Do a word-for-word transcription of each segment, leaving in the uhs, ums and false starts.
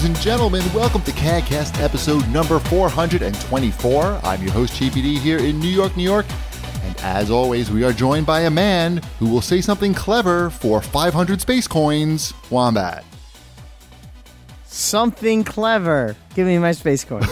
Ladies and gentlemen, welcome to CADcast episode number four hundred twenty-four. I'm your host, J P D, here in New York, New York. And as always, we are joined by a man who will say something clever for five hundred space coins. Wombat. Something clever. Give me my space coins.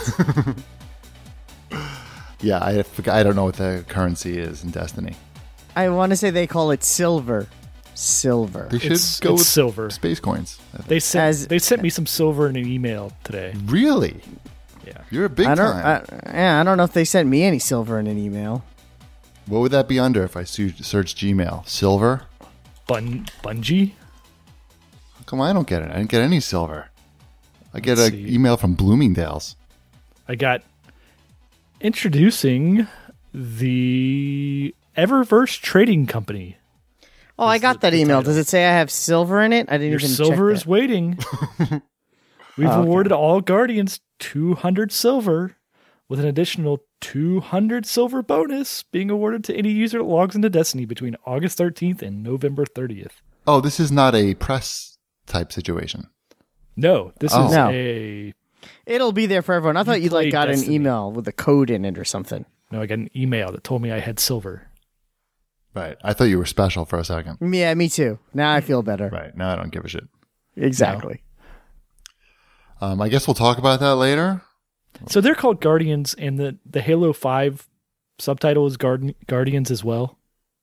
Yeah, I forgot, I don't know what the currency is in Destiny. I want to say they call it silver. Silver. They should It's- go it's with silver. space coins. They sent As- they sent me some silver in an email today. Really? Yeah. You're a big I don't. time. I, yeah, I don't know if they sent me any silver in an email. What would that be under if I su- search Gmail? Silver? Bun Bungie? How come I don't get it? I didn't get any silver. I get Let's an see. email from Bloomingdale's. I got introducing the Eververse Trading Company. Oh, I got the- that the email. title. Does it say I have silver in it? I didn't Your even silver check is that. waiting. We've Oh, okay. awarded all Guardians two hundred silver with an additional two hundred silver bonus being awarded to any user that logs into Destiny between August thirteenth and November thirtieth. Oh, this is not a press type situation. No, this Oh. is No. a It'll be there for everyone. I thought you like played got Destiny. an email with a code in it or something. no. I got an email that told me I had silver. Right. I thought you were special for a second. Yeah, me too. Now I feel better. Right. Now I don't give a shit. Exactly. Um, I guess we'll talk about that later. So they're called Guardians, and the, the Halo five subtitle is Guard- Guardians as well.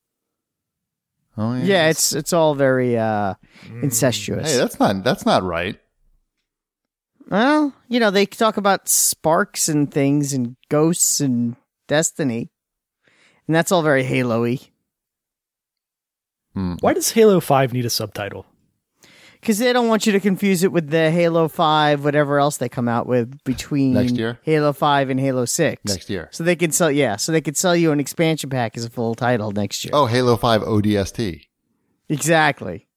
Oh yeah. Yeah, it's it's all very uh, incestuous. Hey, that's not that's not right. Well, you know, they talk about sparks and things and ghosts and destiny. And that's all very Halo-y. Hmm. Why does Halo five need a subtitle? Because they don't want you to confuse it with the Halo five, whatever else they come out with between Next year? Halo five and Halo six. Next year. So they can sell, yeah, so they could sell you an expansion pack as a full title next year. Oh, Halo five O D S T. Exactly.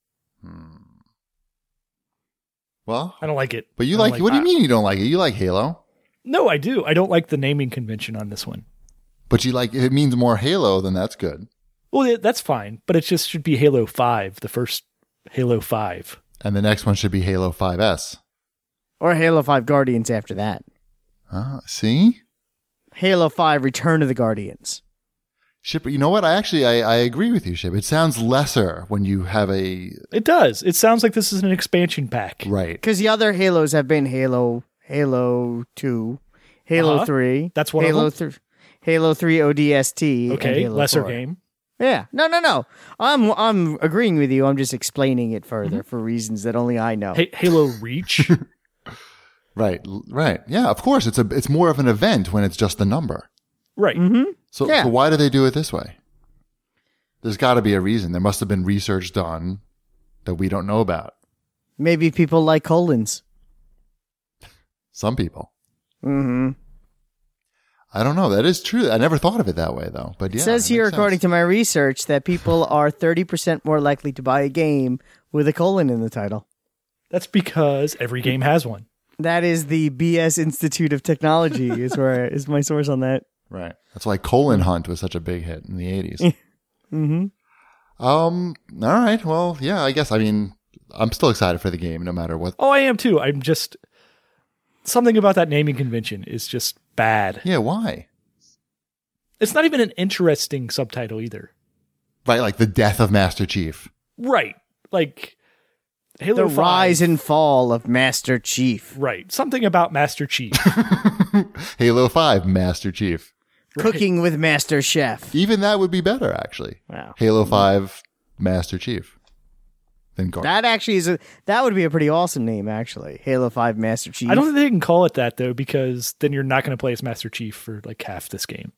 Well, I don't like it. but you I don't like, what do you I- mean you don't like it? You like Halo, No, I do. I don't like the naming convention on this one. but you like if it means more Halo, then that's good. Well, yeah, that's fine, but it just should be Halo five, the first Halo five. And the next one should be Halo five S. Or Halo five Guardians after that. Ah, see? Halo five Return of the Guardians. Ship, you know what? I actually I, I agree with you, Ship. It sounds lesser when you have a It does. It sounds like this is an expansion pack. right. Because the other Halos have been Halo, Halo two, Halo Uh-huh. three. That's one of Halo them. three. Halo three O D S T. and Okay, Halo lesser four. game. Yeah, no, no, no. I'm I'm agreeing with you. I'm just explaining it further Mm-hmm. for reasons that only I know. Ha- Halo Reach. Right. l- Right. Yeah, of course. It's a it's more of an event when it's just the number. Right. Mm-hmm. So, Yeah. so why do they do it this way? There's got to be a reason. There must have been research done that we don't know about. Maybe people like colons. Some people. Mm-hmm. I don't know. That is true. I never thought of it that way, though. But yeah, It says it here, makes according sense. to my research, that people are thirty percent more likely to buy a game with a colon in the title. That's because every game has one. That is the B S Institute of Technology. is where is my source on that. Right. That's why Colon Hunt was such a big hit in the eighties. Mm-hmm. um. All right. Well, yeah. I guess. I mean, I'm still excited for the game, no matter what. Oh, I am too. I'm just something about that naming convention is just bad. Yeah. Why? It's not even an interesting subtitle either. Right. Like the death of Master Chief. Right. Like Halo The five. rise and fall of Master Chief. Right. Something about Master Chief. Halo Five Master Chief. Cooking with Master Chef. Even that would be better, actually. Wow. Halo Five Master Chief. Then Guard. That actually is a that would be a pretty awesome name, actually. Halo five Master Chief. I don't think they can call it that though, because then you're not going to play as Master Chief for like half this game.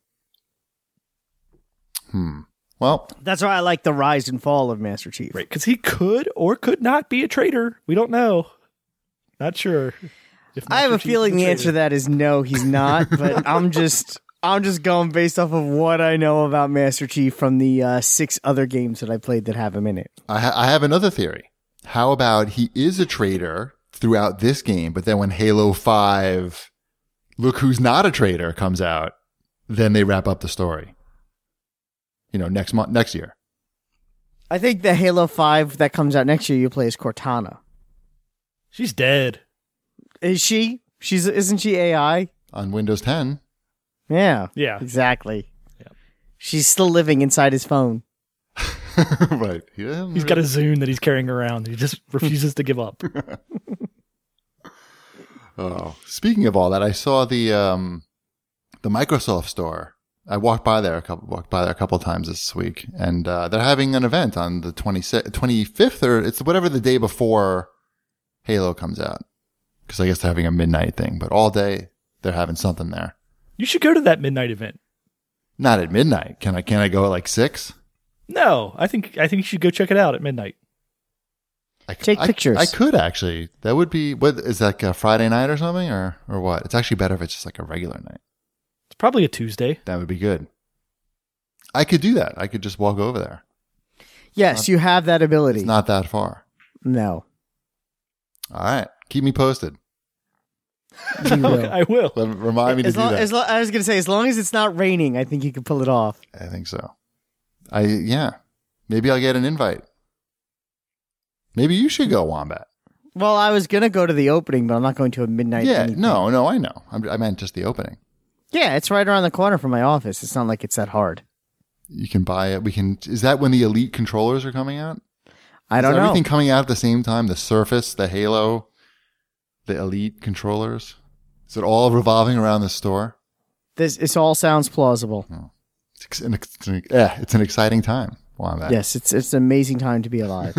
Hmm. Well, That's why I like the rise and fall of Master Chief. Right. Because he could or could not be a traitor. We don't know. Not sure. If I have Master a Chief feeling is the a answer to traitor. that is no, he's not. But I'm just I'm just going based off of what I know about Master Chief from the uh, six other games that I played that have him in it. I, ha- I have another theory. How about he is a traitor throughout this game, but then when Halo Five, Look Who's Not a Traitor comes out, then they wrap up the story. You know, next month, next year. I think the Halo five that comes out next year, you play as Cortana. She's dead. Is she? She's isn't she A I? On Windows ten. Yeah. Yeah. Exactly. Yeah. She's still living inside his phone. Right. Yeah, He's got a Zune that he's carrying around. He just refuses to give up. Oh, speaking of all that, I saw the um, the Microsoft store. I walked by there a couple walked by there a couple of times this week, and uh, they're having an event on the twenty-fifth, or it's whatever the day before Halo comes out. Because I guess they're having a midnight thing, but all day they're having something there. You should go to that midnight event. Not at midnight. Can I? Can I go at like six? No, I think I think you should go check it out at midnight. I, Take I, pictures. I could actually. That would be. What is that? Like a Friday night or something, or or what? It's actually better if it's just like a regular night. It's probably a Tuesday. That would be good. I could do that. I could just walk over there. Yes, you have that ability. It's not that far. No. All right. Keep me posted. You will. Okay, I will. Let- Remind me to As do long, that. as lo- I was going to say, as long as it's not raining, I think you can pull it off. I think so. I yeah. Maybe I'll get an invite. Maybe you should go, Wombat. Well, I was going to go to the opening, but I'm not going to a midnight. Yeah. anything. No, no, I know. I'm, I meant just the opening. Yeah, it's right around the corner from my office. It's not like it's that hard. You can buy it. We can. Is that when the Elite controllers are coming out? I Is don't know. everything coming out at the same time? The Surface, the Halo, the Elite controllers. Is it all revolving around the store? This this all sounds plausible. It's, ex- an, ex- yeah, it's an exciting time. Wombat. Yes, it's it's an amazing time to be alive.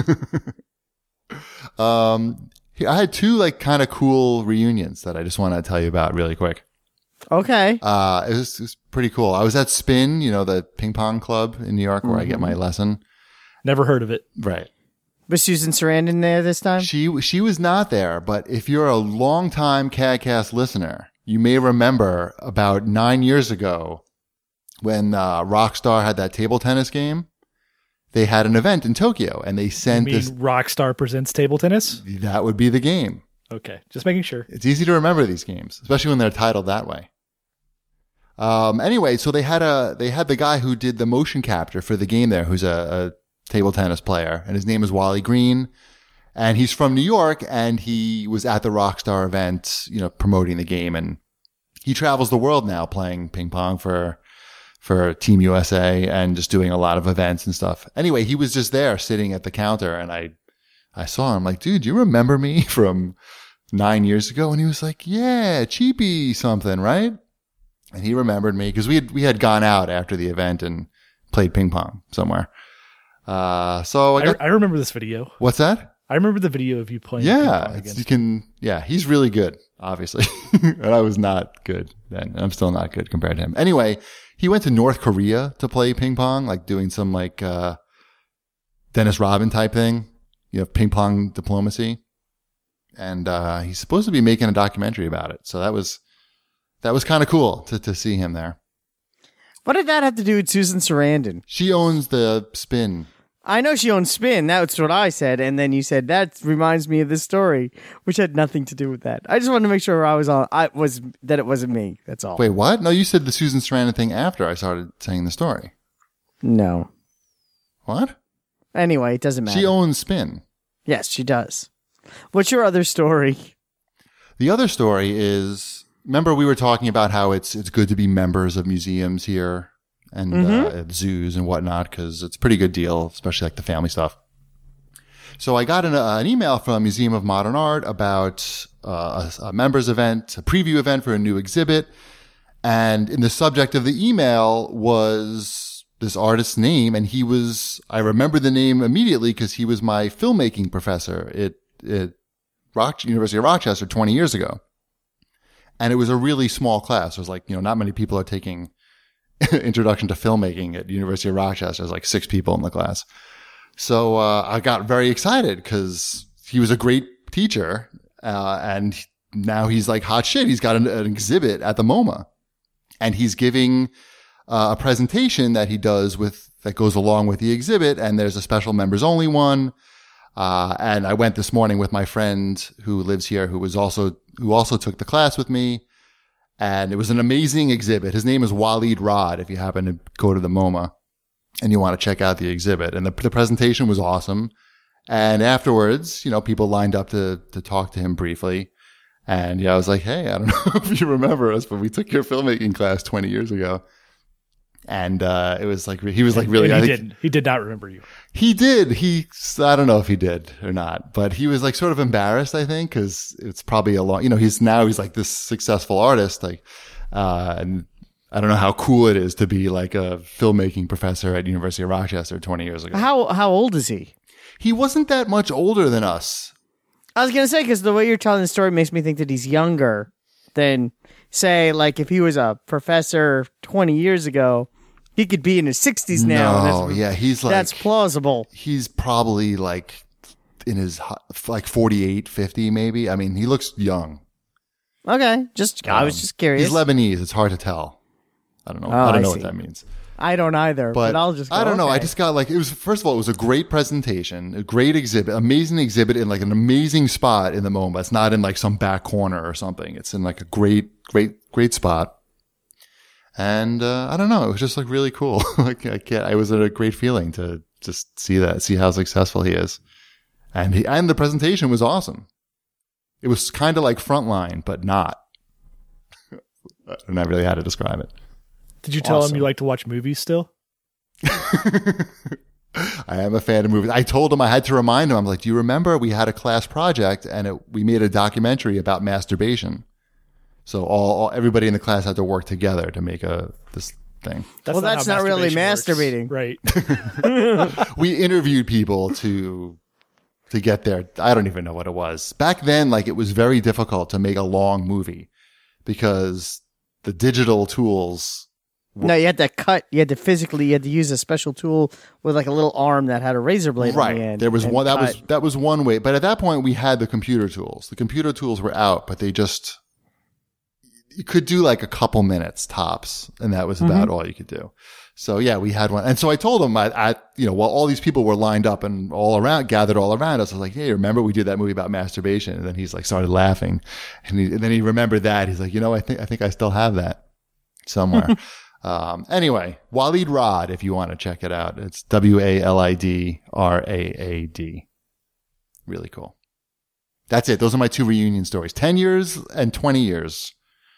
Um, I had two like kind of cool reunions that I just want to tell you about really quick. Okay. Uh, it was, it was pretty cool. I was at Spin, you know, the ping pong club in New York where I get my lesson. Never heard of it. Right. Was Susan Sarandon there this time? She she was not there, but if you're a longtime CADcast listener, you may remember about nine years ago when uh, Rockstar had that table tennis game. They had an event in Tokyo, and they You sent mean this. Rockstar Presents Table Tennis? That would be the game. Okay, just making sure. It's easy to remember these games, especially when they're titled that way. Um. Anyway, so they had a they had the guy who did the motion capture for the game there, who's a, a table tennis player, and his name is Wally Green, and he's from New York, and he was at the Rockstar event, you know, promoting the game, and he travels the world now playing ping pong for for Team U S A and just doing a lot of events and stuff. Anyway, he was just there sitting at the counter, and I I saw him like, dude, do you remember me from nine years ago? And he was like, yeah, Cheapy something, right? And he remembered me because we had we had gone out after the event and played ping pong somewhere. Uh, so I I, got, I remember this video. what's that? I remember the video of you playing. ping Yeah, pong it's, against- you can. Yeah, he's really good, obviously, and I was not good then. And I'm still not good compared to him. Anyway, he went to North Korea to play ping pong, like doing some like uh, Dennis Rodman type thing, you know, ping pong diplomacy, and uh, he's supposed to be making a documentary about it. So that was that was kind of cool to to see him there. What did that have to do with Susan Sarandon? She owns the Spin. I know she owns Spin. That's what I said. And then you said, that reminds me of this story, which had nothing to do with that. I just wanted to make sure I was on, I was, that it wasn't me. That's all. Wait, what? No, you said the Susan Sarandon thing after I started saying the story. No. What? Anyway, it doesn't matter. She owns Spin. Yes, she does. What's your other story? The other story is, remember we were talking about how it's it's good to be members of museums here and Mm-hmm. uh, at zoos and whatnot because it's a pretty good deal, especially like the family stuff. So I got an, uh, an email from Museum of Modern Art about uh, a, a members event, a preview event for a new exhibit. And in the subject of the email was this artist's name. And he was, I remember the name immediately because he was my filmmaking professor at, at Rock, University of Rochester twenty years ago. And it was a really small class. It was like, you know, not many people are taking introduction to filmmaking at University of Rochester. There's like six people in the class. So uh, I got very excited because he was a great teacher. Uh, and now he's like hot shit. He's got an, an exhibit at the MoMA. And he's giving uh, a presentation that he does with that goes along with the exhibit. And there's a special members only one. Uh, and I went this morning with my friend who lives here, who was also, who also took the class with me. And it was an amazing exhibit. His name is Waleed Rod, if you happen to go to the MoMA and you want to check out the exhibit. And the, the presentation was awesome. And afterwards, you know, people lined up to, to talk to him briefly. And yeah, I was like, hey, I don't know if you remember us, but we took your filmmaking class twenty years ago. And uh, it was like, he was like really, And I he think, didn't. He did not remember you. He did. He, I don't know if he did or not, but he was like sort of embarrassed, I think, because it's probably a long, you know, he's now, he's like this successful artist. Like, uh, and I don't know how cool it is to be like a filmmaking professor at University of Rochester twenty years ago. How how old is he? He wasn't that much older than us. I was gonna say, because the way you're telling the story makes me think that he's younger than, say, like if he was a professor twenty years ago, he could be in his sixties now. and No, that's, yeah, he's like, that's plausible. he's probably like in his hu- like forty-eight, fifty maybe. I mean, he looks young. Okay, just I was Um, just curious. He's Lebanese. It's hard to tell. I don't know. Oh, I don't I know see. what that means. I don't either, but, But I'll just. Go, I don't know. I okay. just got like, it was, first of all, it was a great presentation, a great exhibit, amazing exhibit in like an amazing spot in the MoMA. It's not in like some back corner or something. It's in like a great, great, great spot. And, uh, I don't know. It was just like really cool. like I can't, it was a great feeling to just see that, see how successful he is. And he, and the presentation was awesome. It was kind of like Frontline, but not. I don't know really how to describe it. Did you tell Awesome. him you like to watch movies still? I am a fan of movies. I told him I had to remind him. I'm like, do you remember we had a class project and it, we made a documentary about masturbation? So all, all everybody in the class had to work together to make a this thing. That's Well, that's how not really masturbation works. masturbating. Right. We interviewed people to to get there. I don't even know what it was. Back then, like it was very difficult to make a long movie because the digital tools. No, you had to cut. You had to physically. You had to use a special tool with like a little arm that had a razor blade Right. on the end. There was and one that cut. was that was one way. But at that point we had the computer tools. The computer tools were out, but they just you could do like a couple minutes tops, and that was about all you could do. So yeah, we had one. And so I told him I, I you know, while all these people were lined up and all around gathered all around us, I was like, hey, remember we did that movie about masturbation? And then he's like started laughing. And, he, and then he remembered that. He's like, you know, I think I think I still have that somewhere. Um, anyway, Waleed Rad, if you want to check it out, it's W A L I D R A A D. Really cool. That's it. Those are my two reunion stories. ten years and twenty years,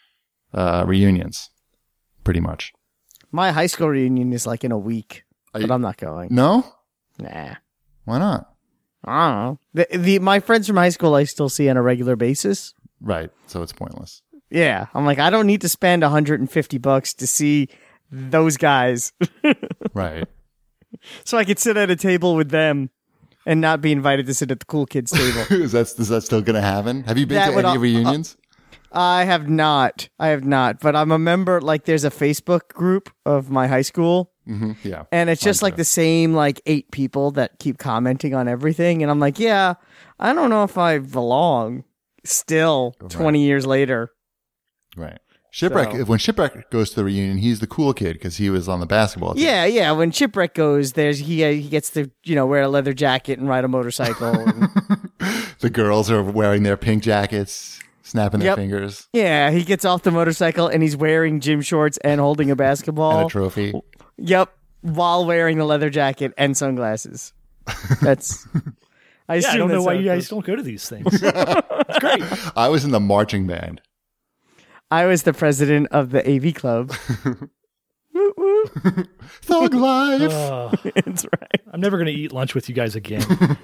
uh, reunions. Pretty much. My high school reunion is like in a week, Are but you- I'm not going. No? Nah. Why not? I don't know. The, the my friends from high school I still see on a regular basis. Right. So it's pointless. Yeah, I'm like I don't need to spend one hundred fifty bucks to see those guys, Right. so I could sit at a table with them and not be invited to sit at the cool kids table. is that, is that still going to happen? Have you been That to would any al- reunions? I have not. I have not, but I'm a member. Like, there's a Facebook group of my high school, hmm Yeah. and it's just Mine like too. the same like eight people that keep commenting on everything, and I'm like, yeah, I don't know if I belong. Still, twenty years later. Right. Shipwreck, So- if when Shipwreck goes to the reunion, he's the cool kid because he was on the basketball team. Yeah, yeah. When Shipwreck goes, there's he uh, he gets to you know wear a leather jacket and ride a motorcycle. And, The girls are wearing their pink jackets, snapping their Yep. fingers, yeah, he gets off the motorcycle and he's wearing gym shorts and holding a basketball. and a trophy. Yep, while wearing the leather jacket and sunglasses. That's. I, Yeah, assume I don't know that's why how you it guys goes. don't go to these things. It's great. I was in the marching band. I was the president of the A V club. Woo, woo. Thug life. Uh, That's right. I'm never going to eat lunch with you guys again.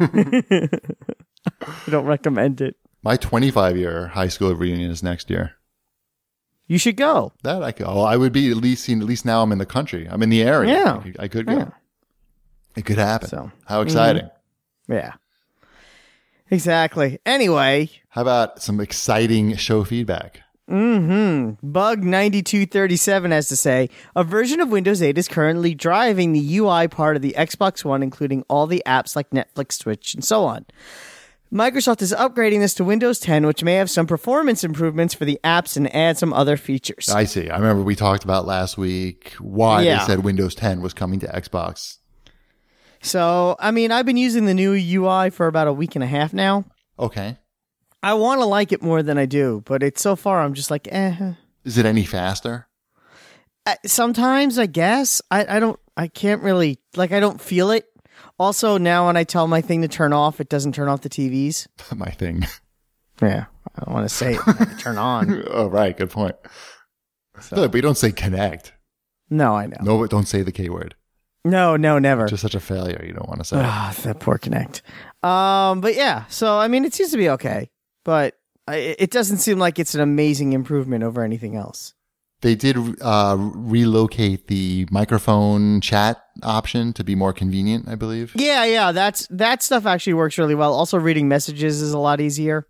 I don't recommend it. My twenty-five year high school reunion is next year. You should go. That I could, oh, I would be at least seen, at least now I'm in the country. I'm in the area. Yeah. I could, I could go. Yeah. It could happen. So, How exciting. Yeah. Exactly. Anyway, How about some exciting show feedback? mm-hmm. Bug ninety-two thirty-seven has to say, a version of Windows eight is currently driving the U I part of the Xbox One, including all the apps like Netflix, Twitch, and so on. Microsoft is upgrading this to Windows ten, which may have some performance improvements for the apps and add some other features. I see. I remember we talked about last week why Yeah. they said Windows ten was coming to Xbox. So, I mean, I've been using the new U I for about a week and a half now. Okay. I want to like it more than I do, but it's so far I'm just like, eh. Is it any faster? Uh, Sometimes, I guess. I, I don't, I can't really, like, I don't feel it. Also, now when I tell my thing to turn off, it doesn't turn off the T Vs. My thing. Yeah, I don't want to say it. I can turn on. Oh, right. Good point. So. No, but you don't say connect. No, I know. No, don't say the K word. No, no, never. Just such a failure. You don't want to say. Ah, that poor Connect. Um, but yeah, so I mean, it seems to be okay, but I, it doesn't seem like it's an amazing improvement over anything else. They did uh, relocate the microphone chat option to be more convenient, I believe. Yeah, yeah, that's that stuff actually works really well. Also, reading messages is a lot easier.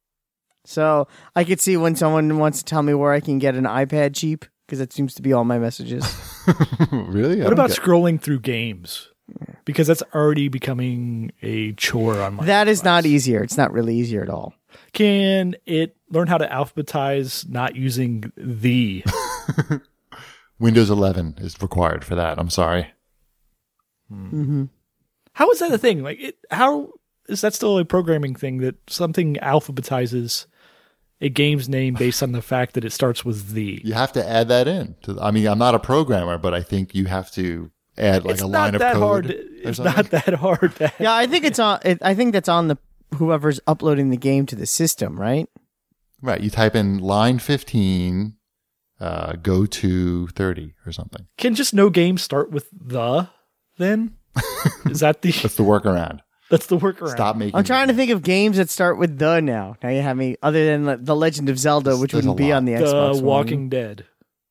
So I could see when someone wants to tell me where I can get an iPad cheap, because it seems to be all my messages. Really? I What don't about get- scrolling through games? Because that's already becoming a chore on my That is device. not easier. It's not really easier at all. Can it learn how to alphabetize not using the? Windows eleven is required for that. I'm sorry. Mm-hmm. How is that a thing? Like, it, how is that still a programming thing that something alphabetizes a game's name based on the fact that it starts with the? You have to add that in. To, I mean, I'm not a programmer, but I think you have to add like it's a not line of that code. hard. or It's something. not that hard. To Yeah, I think it's on. It, I think that's on the whoever's uploading the game to the system, right? Right. You type in line fifteen, uh, go to thirty or something. Can just no game start with the? Then is that the? That's the workaround. That's the workaround. Stop making. I'm trying to think of games that start with the now. Now you have me, other than the- The Legend of Zelda, There's- which there's wouldn't a be lot. on the The Xbox One. Walking Dead.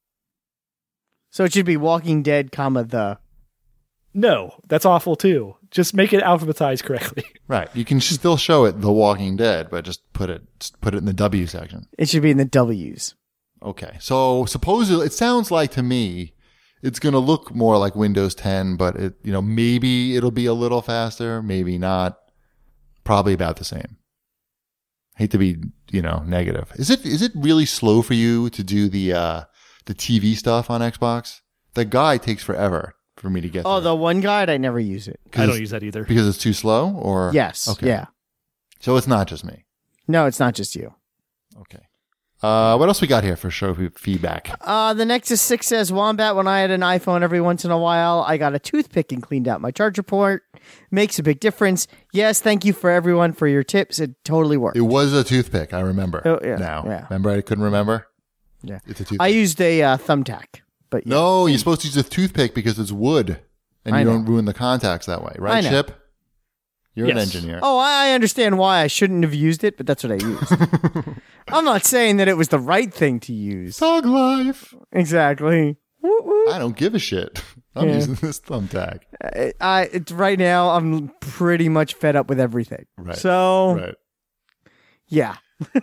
So it should be Walking Dead, comma the. No, that's awful too. Just make it alphabetized correctly. Right. You can still show it The Walking Dead, but just put it just put it in the W section. It should be in the W's. Okay. So supposedly, it sounds like to me, it's going to look more like Windows ten, but it, you know, maybe it'll be a little faster, maybe not. Probably about the same. Hate to be, you know, negative. Is it is it really slow for you to do the uh the T V stuff on Xbox? The guide takes forever for me to get. Oh, there. the one guide, I never use it. I don't it's- use that either. because it's too slow, or Yes. Okay. Yeah. So it's not just me. No, it's not just you. Okay. Uh, what else we got here for show f- feedback? Uh, the Nexus six says, Wombat, when I had an iPhone every once in a while, I got a toothpick and cleaned out my charger port. Makes a big difference. Yes, thank you for everyone for your tips. It totally worked. It was a toothpick. I remember. Oh, yeah, now, yeah. remember I couldn't remember. Yeah. It's a toothpick. I used a uh, thumbtack, but yeah. no, you're supposed to use a toothpick because it's wood, and I you know. don't ruin the contacts that way, I right, know. Chip? You're an Yes. engineer. Oh, I understand why I shouldn't have used it, but that's what I used. I'm not saying that it was the right thing to use. Thug life. Exactly. Woo, woo. I don't give a shit. I'm Yeah. using this thumbtack. I, I it's, right now, I'm pretty much fed up with everything. Right. So, Right. yeah.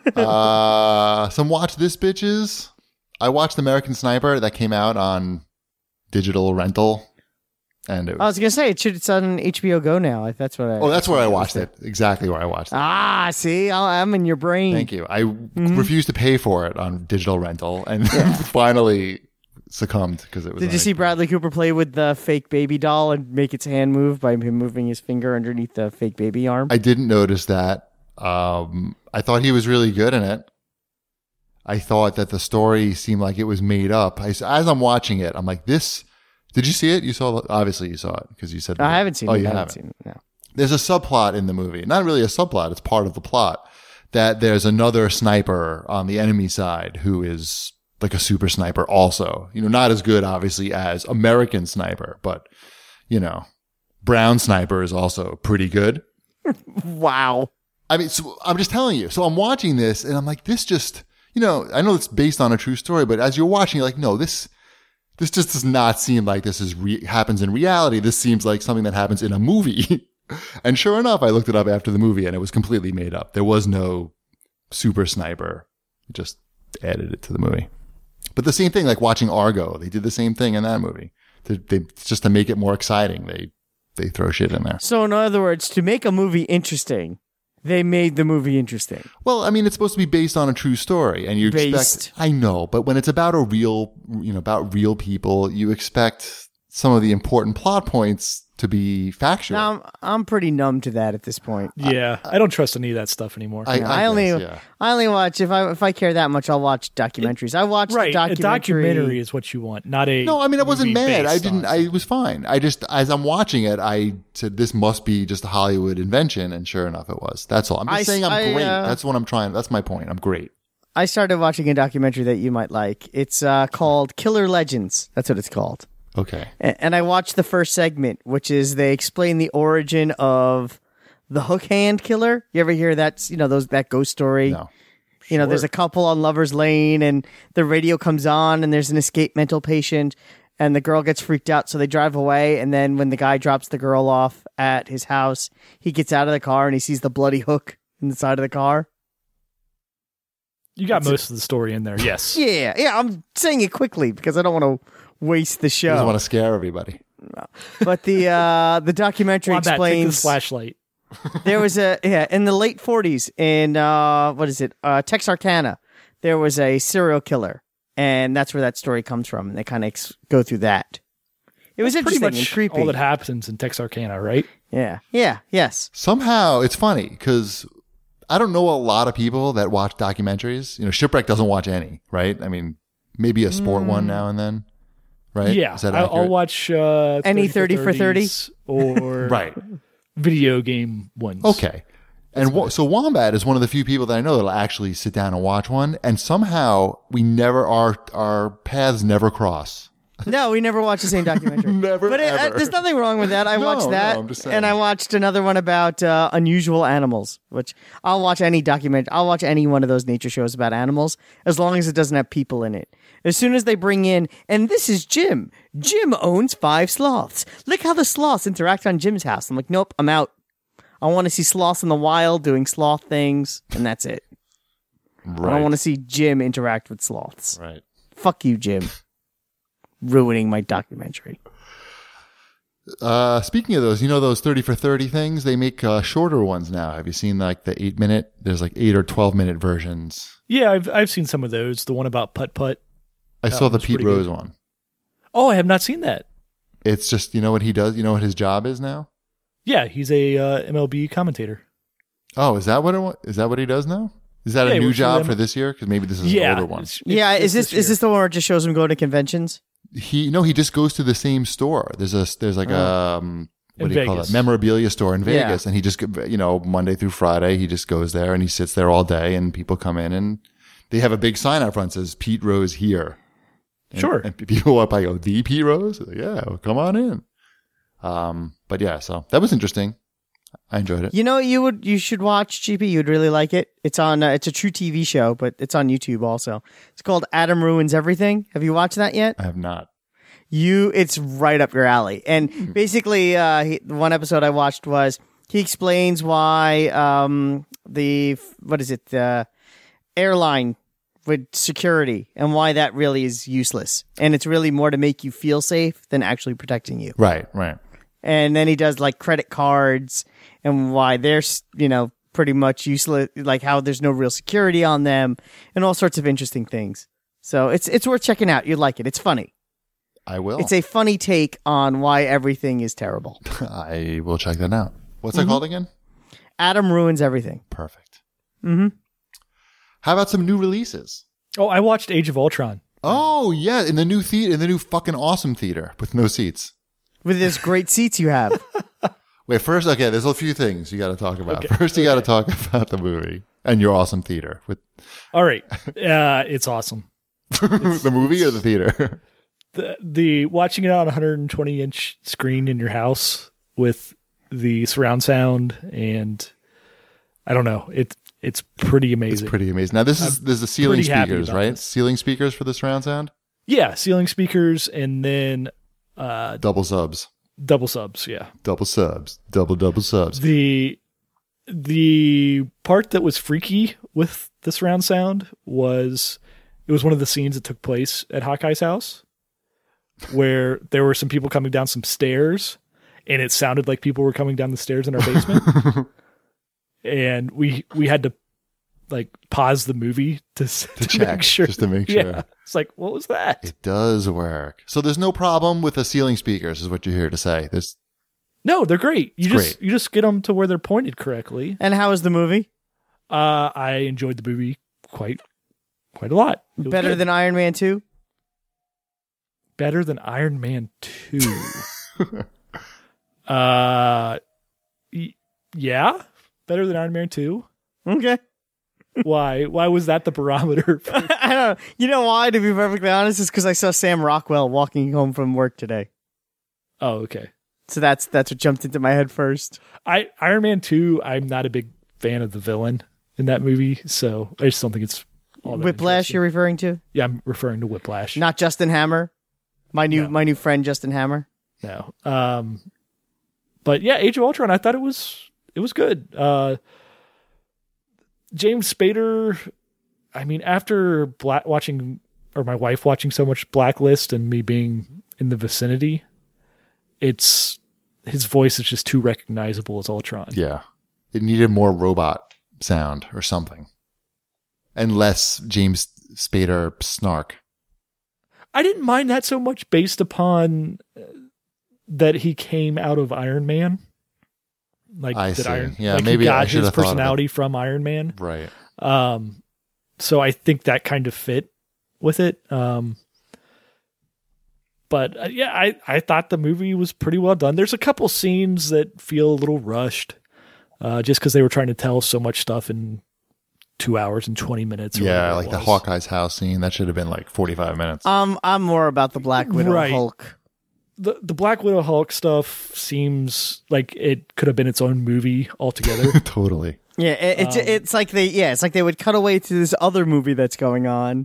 uh, some watch this bitches. I watched American Sniper that came out on digital rental, and it I was. was gonna say it should. It's on H B O Go now. If that's what I. Oh, that's where I watched it. Exactly where I watched it. Ah, see, I- I'm in your brain. Thank you. I Mm-hmm. refused to pay for it on digital rental, and finally succumbed because it was. Did on you see H B O. Bradley Cooper play with the fake baby doll and make its hand move by him moving his finger underneath the fake baby arm? I didn't notice that. Um, I thought he was really good in it. I thought that the story seemed like it was made up. I, as I'm watching it, I'm like, this. Did you see it? You saw, obviously you saw it because you said. I haven't seen Oh, it. you I haven't haven't. seen it. No. There's a subplot in the movie. Not really a subplot. It's part of the plot that there's another sniper on the enemy side who is like a super sniper also. You know, not as good obviously as American Sniper, but you know, Brown Sniper is also pretty good. Wow. I mean, so I'm just telling you. So I'm watching this and I'm like, this just, you know, I know it's based on a true story, but as you're watching, you're like, no, this, this just does not seem like this is re- happens in reality. This seems like something that happens in a movie. And sure enough, I looked it up after the movie and it was completely made up. There was no super sniper. Just added it to the movie. But the same thing, like watching Argo, they did the same thing in that movie. They, they just to make it more exciting, they they throw shit in there. So, in other words, to make a movie interesting, they made the movie interesting. Well, I mean, it's supposed to be based on a true story, and you Based. expect. I know, but when it's about a real, you know, about real people, you expect some of the important plot points to be factual. No, I'm I'm pretty numb to that at this point. Yeah, I, I don't trust any of that stuff anymore. I, No, I I only guess, yeah. I only watch if I if I care that much, I'll watch documentaries. I watched right, the a documentary. documentary is what you want, not a. No, I mean I wasn't movie mad. I based didn't. on I was fine. I just as I'm watching it, I said this must be just a Hollywood invention, and sure enough, it was. That's all. I'm just I- saying I'm I, great. uh, That's what I'm trying. That's my point. I'm great. I started watching a documentary that you might like. It's uh, called Killer Legends. That's what it's called. Okay. A- And I watched the first segment, which is they explain the origin of the hook hand killer. You ever hear that? You know those that ghost story. No. You know, there's a couple on Lover's Lane, and the radio comes on, and there's an escaped mental patient, and the girl gets freaked out, so they drive away. And then when the guy drops the girl off at his house, he gets out of the car and he sees the bloody hook in the side of the car. You got most of the story in there. Yes. Yeah, yeah. I'm saying it quickly because I don't want to waste the I show. just want to scare everybody. But the uh, the documentary Wombat, take explains this flashlight. there was a yeah in the late forties in uh, what is it uh, Texarkana, there was a serial killer, and that's where that story comes from. And they kind of ex- go through that. It was Pretty interesting and much creepy. all that happens in Texarkana, right? yeah, yeah, yes. Somehow it's funny because I don't know a lot of people that watch documentaries. You know, Shipwreck doesn't watch any, right? I mean, maybe a sport one now and then, right? Yeah. Is that I- I'll accurate? watch uh, Any thirty for thirty? thirties or Right. video game ones. Okay. And wa- so Wombat is one of the few people that I know that'll actually sit down and watch one. And somehow we never, our, our paths never cross. No, we never watched the same documentary. Never, But it, uh, ever. there's nothing wrong with that. I No, watched no, that, I'm just saying. and I watched another one about uh, unusual animals. Which I'll watch any document. I'll watch any one of those nature shows about animals as long as it doesn't have people in it. As soon as they bring in, and this is Jim. Jim owns five sloths. Look how the sloths interact on Jim's house. I'm like, nope, I'm out. I want to see sloths in the wild doing sloth things, and that's it. I Right. don't want to see Jim interact with sloths. Right. Fuck you, Jim. Ruining my documentary. Uh, speaking of those, you know those thirty for thirty things? They make uh, shorter ones now. Have you seen like the eight minute? There's like eight or twelve minute versions. Yeah, I've I've seen some of those. The one about putt putt. I That saw the one's Pete pretty Rose good. one. Oh, I have not seen that. It's just, you know what he does? You know what his job is now? Yeah, he's a uh, M L B commentator. Oh, is that what it, wa- is that what he does now? Is that Yeah, a he new works for job them. for this year? Because maybe this is yeah, an older one. it's- Yeah, it's is this year. is this the one where it just shows him going to conventions? He no, he just goes to the same store. There's a there's like a um, what In do you call Vegas. it? Memorabilia store in Yeah. Vegas, and he just you know Monday through Friday he just goes there and he sits there all day, and people come in and they have a big sign out front that says Pete Rose here. And, Sure. and people walk by, go, the Pete Rose? Like, yeah, well, come on in. Um, but yeah, so that was interesting. I enjoyed it. You know, you would you should watch G P. You'd really like it. It's on. Uh, it's a true T V show, but it's on YouTube also. It's called Adam Ruins Everything. Have you watched that yet? I have not. You, it's right up your alley. And basically, uh, he, the one episode I watched was he explains why um the what is it the airline with security and why that really is useless, and it's really more to make you feel safe than actually protecting you. Right, right. And then he does like credit cards and why they're, s- you know, pretty much useless, like how there's no real security on them and all sorts of interesting things. So it's it's worth checking out. You'd like it. It's funny. I will. It's a funny take on why everything is terrible. I will check that out. What's that called again? Adam ruins everything. Perfect. Mm-hmm. How about some new releases? Oh, I watched Age of Ultron. Oh yeah, in the new theater, in the new fucking awesome theater with no seats. With this great seats you have. Wait, first, okay, there's a few things you got to talk about. First, you got to talk about the movie and your awesome theater with All right, uh, it's awesome. the movie or the theater. The the watching it on a one hundred twenty inch screen in your house with the surround sound and I don't know, it it's pretty amazing. It's pretty amazing. Now, this is this is the ceiling pretty happy speakers, about right? this. Ceiling speakers for the surround sound. Yeah, ceiling speakers and then uh, Double subs, double subs. Yeah, double subs, double double subs. the the part that was freaky with the surround sound was it was one of the scenes that took place at Hawkeye's house where there were some people coming down some stairs and it sounded like people were coming down the stairs in our basement and we we had to like pause the movie to, to, To check, make sure just to make sure. yeah, it's like what was that It does work. So there's no problem with the ceiling speakers, is what you're here to say. There's No, they're great. You It's just great. you just get them to where they're pointed correctly. And how was the movie? Uh, I enjoyed the movie quite quite a lot. It was Better good. than Iron Man two? better than Iron Man two. uh, y- yeah, better than Iron Man two. Okay. Why? Why was that the barometer? For- I don't know. You know why, to be perfectly honest, is because I saw Sam Rockwell walking home from work today. oh, okay. So that's that's what jumped into my head first. I Iron Man two. I'm not a big fan of the villain in that movie, so I just don't think it's all that Whiplash interesting. you're referring to? Yeah, I'm referring to Whiplash. Not Justin Hammer? My new No. my new friend Justin Hammer? No. Um, but yeah, Age of Ultron. I thought it was it was good. Uh, James Spader. I mean, after black watching or my wife watching so much Blacklist and me being in the vicinity, it's his voice is just too recognizable as Ultron. Yeah. It needed more robot sound or something. And less James Spader snark. I didn't mind that so much based upon uh, that he came out of Iron Man. Like I that see. Iron, Yeah, like maybe he I got should his have thought of it. personality from Iron Man. Right. Um, so I think that kind of fit with it. Um, but uh, yeah, I, I thought the movie was pretty well done. There's a couple scenes that feel a little rushed, uh, just because they were trying to tell so much stuff in two hours and twenty minutes. Or Yeah, whatever like it the was. Hawkeye's house scene. That should have been like forty-five minutes. Um, I'm more about the Black Widow Right. Hulk. The the Black Widow Hulk stuff seems like it could have been its own movie altogether. Totally. Yeah, it, it's Um, it's like they yeah, it's like they would cut away to this other movie that's going on.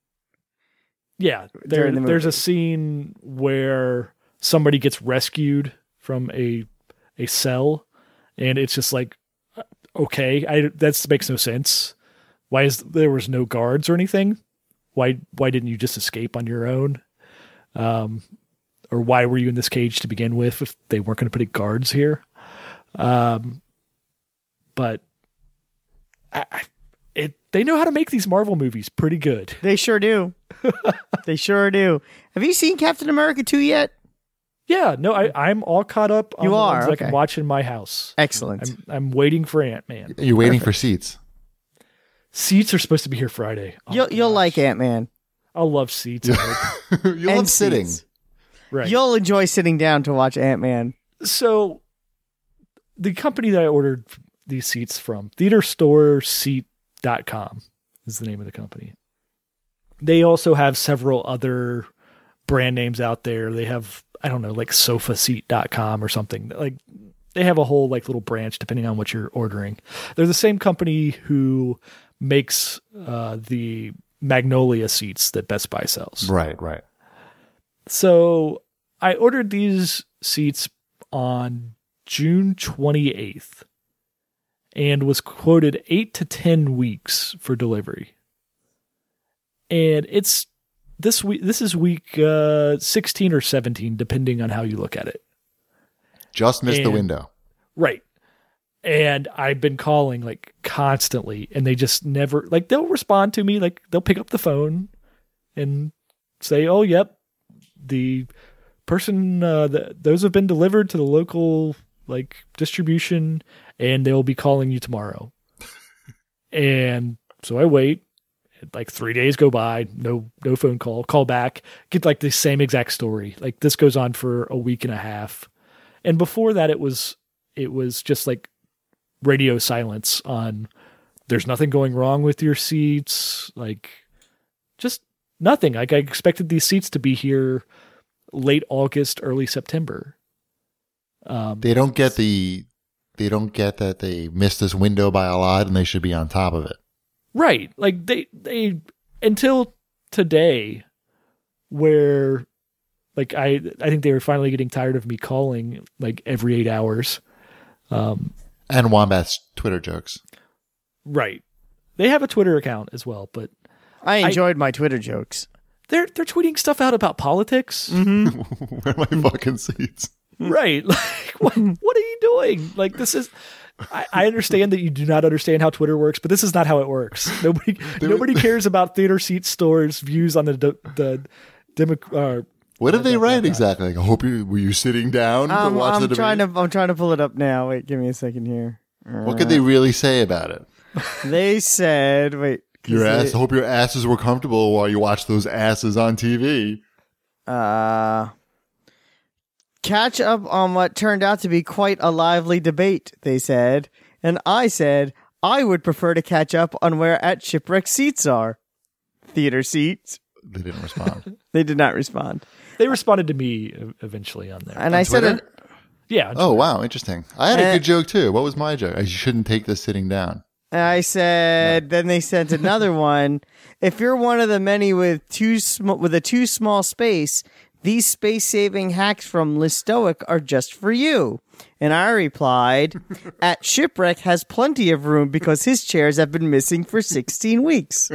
Yeah, there, During the there's movie. a scene where somebody gets rescued from a a cell, and it's just like, uh, okay, I that makes no sense. Why is there was no guards or anything? Why why didn't you just escape on your own? Um, or why were you in this cage to begin with if they weren't going to put guards here? Um, but I, I, it they know how to make these Marvel movies pretty good. They sure do. They sure do. Have you seen Captain America two yet? Yeah, no, I, I'm all caught up on You the are, ones I okay. can watch in my house. Excellent. I'm I'm waiting for Ant-Man. You're waiting for seats. Seats are supposed to be here Friday. Oh, you'll you'll gosh. like Ant Man. I'll love seats. I hope. You And love sitting. seats. Right. You'll enjoy sitting down to watch Ant Man. So the company that I ordered these seats from, theater store seat dot com is the name of the company. They also have several other brand names out there. They have, I don't know, like sofa seat dot com or something. Like they have a whole like little branch depending on what you're ordering. They're the same company who makes uh, the Magnolia seats that Best Buy sells. Right, right. So I ordered these seats on June twenty-eighth and was quoted eight to ten weeks for delivery. And it's this week, this is week uh, sixteen or seventeen, depending on how you look at it. Just missed the And- window. Right. And I've been calling like constantly, and they just never, like, they'll respond to me, like, they'll pick up the phone and say, oh, yep, the person, uh, the, those have been delivered to the local, like, distribution, and they'll be calling you tomorrow. And so I wait. Like three days go by, no no phone call, call back, get like the same exact story. Like this goes on for a week and a half. And before that it was it was just like radio silence on there's nothing going wrong with your seats, like just nothing. Like I expected these seats to be here late August, early September. Um They don't get the they don't get that they missed this window by a lot and they should be on top of it. Right. Like they, they, until today, where like I, I think they were finally getting tired of me calling like every eight hours. Um, And Wombat's Twitter jokes. right. They have a Twitter account as well, but I enjoyed my Twitter jokes. they're, they're tweeting stuff out about politics. Where are my fucking seats? Right. Like, what, what are you doing? Like, this is, I, I understand that you do not understand how Twitter works, but this is not how it works. Nobody, nobody cares about theater seat stores' views on the, the, the demo, uh, What did they write exactly? Like, I hope you were you sitting down to Um, watch I'm the debate? trying to I'm trying to pull it up now. Wait, give me a second here. What could they really say about it? They said, wait, 'cause Your ass. they- I hope your asses were comfortable while you watch those asses on T V. Uh, catch up on what turned out to be quite a lively debate, they said. And I said, I would prefer to catch up on where at Shipwreck seats are. Theater seats. They didn't respond. They did not respond. They responded to me e- eventually on there. And I said, Twitter? it, Yeah. Oh, wow. Interesting. I had a Uh, good joke, too. What was my joke? I shouldn't take this sitting down. and I said, then they sent another one. If you're one of the many with too sm- with a too small space, these space-saving hacks from Listoic are just for you. And I replied, at Shipwreck has plenty of room because his chairs have been missing for sixteen weeks.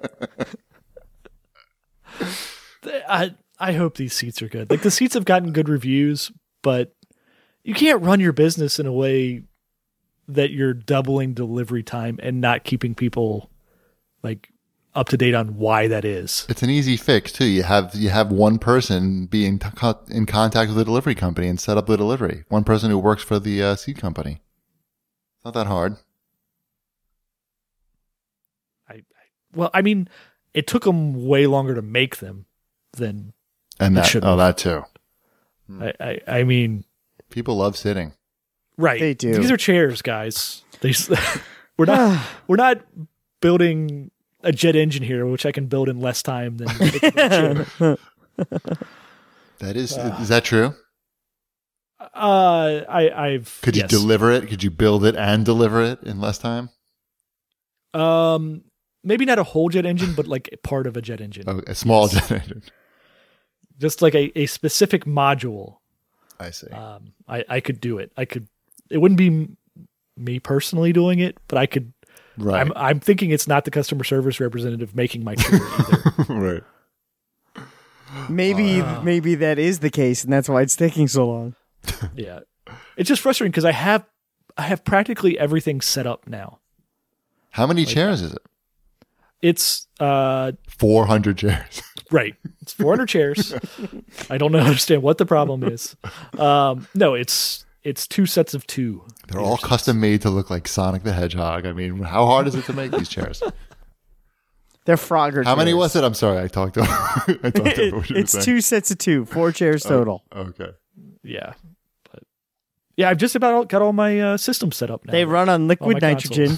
I I hope these seats are good. Like the seats have gotten good reviews, but you can't run your business in a way that you're doubling delivery time and not keeping people like up to date on why that is. It's an easy fix, too. You have you have one person be in, t- co- in contact with the delivery company and set up the delivery. One person who works for the uh, seat company. It's not that hard. I, I well, I mean, it took them way longer to make them than And It that, shouldn't oh, have. that too. I, I. I mean, People love sitting. right? They do. These are chairs, guys. They, s- we're not. we're not building a jet engine here, which I can build in less time than. making a chair. That is, is that true? Uh, I, I've. Could you yes. deliver it? Could you build it and deliver it in less time? Um, maybe not a whole jet engine, but like a part of a jet engine, Oh, a small generator. just like a, a specific module. I see. Um, I, I could do it. I could. It wouldn't be m- me personally doing it, but I could. right. I'm I'm thinking it's not the customer service representative making my chair either. right. Maybe maybe that is the case, and that's why it's taking so long. Yeah, it's just frustrating because I have I have practically everything set up now. How many chairs is it? It's uh four hundred chairs. right. It's four hundred chairs. I don't understand what the problem is. Um, no, it's it's two sets of two. They're all custom made to look like Sonic the Hedgehog. I mean, how hard is it to make these chairs? They're Frogger How many chairs. was it? I'm sorry. I talked over. I talked over It- what you were it's saying. two sets of two, four chairs total. Okay. Yeah, but yeah, I've just about all, got all my uh, systems set up now. They run on liquid my nitrogen,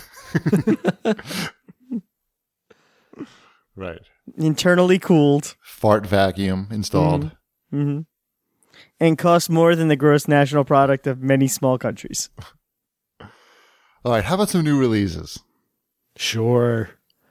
Right. internally cooled, Fart vacuum installed. and cost more than the gross national product of many small countries. All right. How about some new releases? Sure.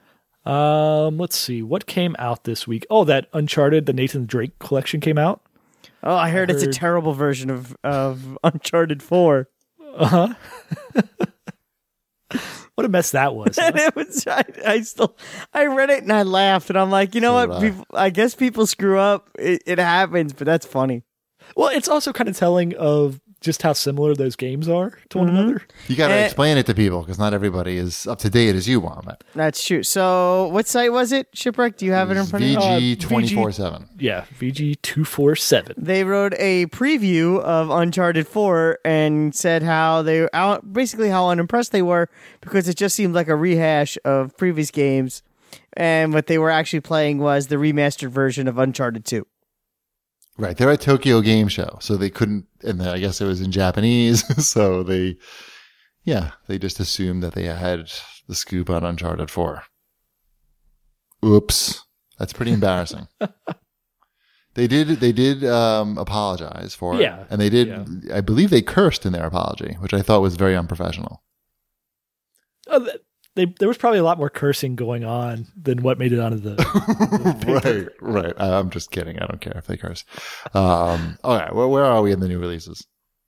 Um, let's see what came out this week. Oh, that Uncharted, the Nathan Drake collection came out. Oh, I heard, it's a heard- terrible version of, of Uncharted four. Uh huh. What a mess that was. huh? And it was, I, I still, I read it and I laughed, and I'm like, you know So what? did I. People, I guess people screw up. It, it happens, but that's funny. Well, it's also kind of telling of just how similar those games are to one another. You got to Eh. explain it to people because not everybody is up to date as you are. That's true. So, what site was it? Shipwreck? Do you have it in front of you? Uh, V G twenty-four seven. Yeah, V G two forty-seven. They wrote a preview of Uncharted four and said how they out basically how unimpressed they were because it just seemed like a rehash of previous games, and what they were actually playing was the remastered version of Uncharted two. Right. They're at Tokyo Game Show, so they couldn't, and I guess it was in Japanese, so they, yeah, they just assumed that they had the scoop on Uncharted four. Oops. That's pretty embarrassing. They did, they did, um, apologize for it. Yeah. And they did, Yeah. I believe they cursed in their apology, which I thought was very unprofessional. Oh, th- they, there was probably a lot more cursing going on than what made it onto the. right, right. I- I'm just kidding. I don't care if they curse. Um, all right. Well, where are we in the new releases?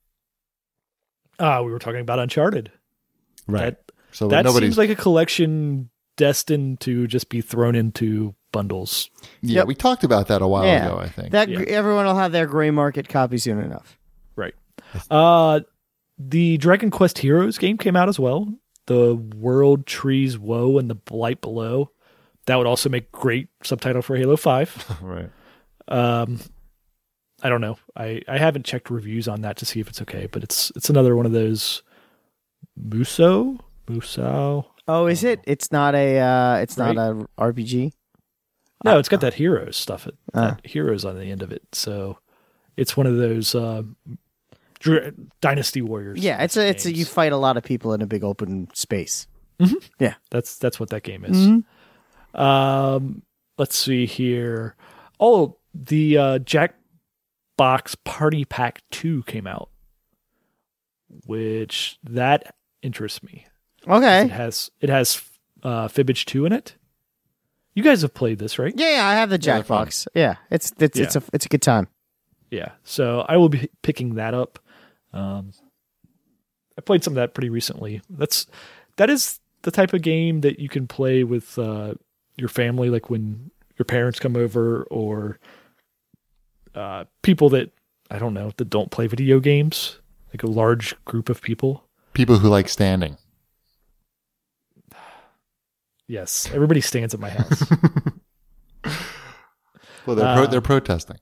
Ah, we were talking about Uncharted. Right. That, So that nobody's, seems like a collection destined to just be thrown into bundles. yeah, Yep. we talked about that a while Yeah. ago, I think. That Yeah. everyone will have their gray market copy soon enough. Right. Uh, the Dragon Quest Heroes game came out as well. The World Trees Woe and the Blight Below. That would also make great subtitle for Halo five. right. Um, I don't know. I, I haven't checked reviews on that to see if it's okay, but it's it's another one of those Muso Musou. Oh, is it? It's not a. Uh, it's Right. not a R P G. No, it's got that Heroes stuff. It, Ah. that Heroes on the end of it. So it's one of those uh, Dr- Dynasty Warriors. Yeah, it's a. It's a. games. You fight a lot of people in a big open space. That's that's what that game is. Mhm. Um, let's see here. Oh, the uh, Jackbox Party Pack two came out, which that interests me. It Okay. has it has uh, Fibbage two in it. You guys have played this, right? Yeah, yeah, I have the Yeah, they're fun. Jackbox. Yeah, it's it's it's Yeah. a it's a good time. Yeah. So I will be picking that up. Um, I played some of that pretty recently. That's that is the type of game that you can play with uh, your family, like when your parents come over or uh, people that I don't know that don't play video games, like a large group of people. People who like standing. Yes, everybody stands at my house. Well, they're pro- Uh, they're protesting.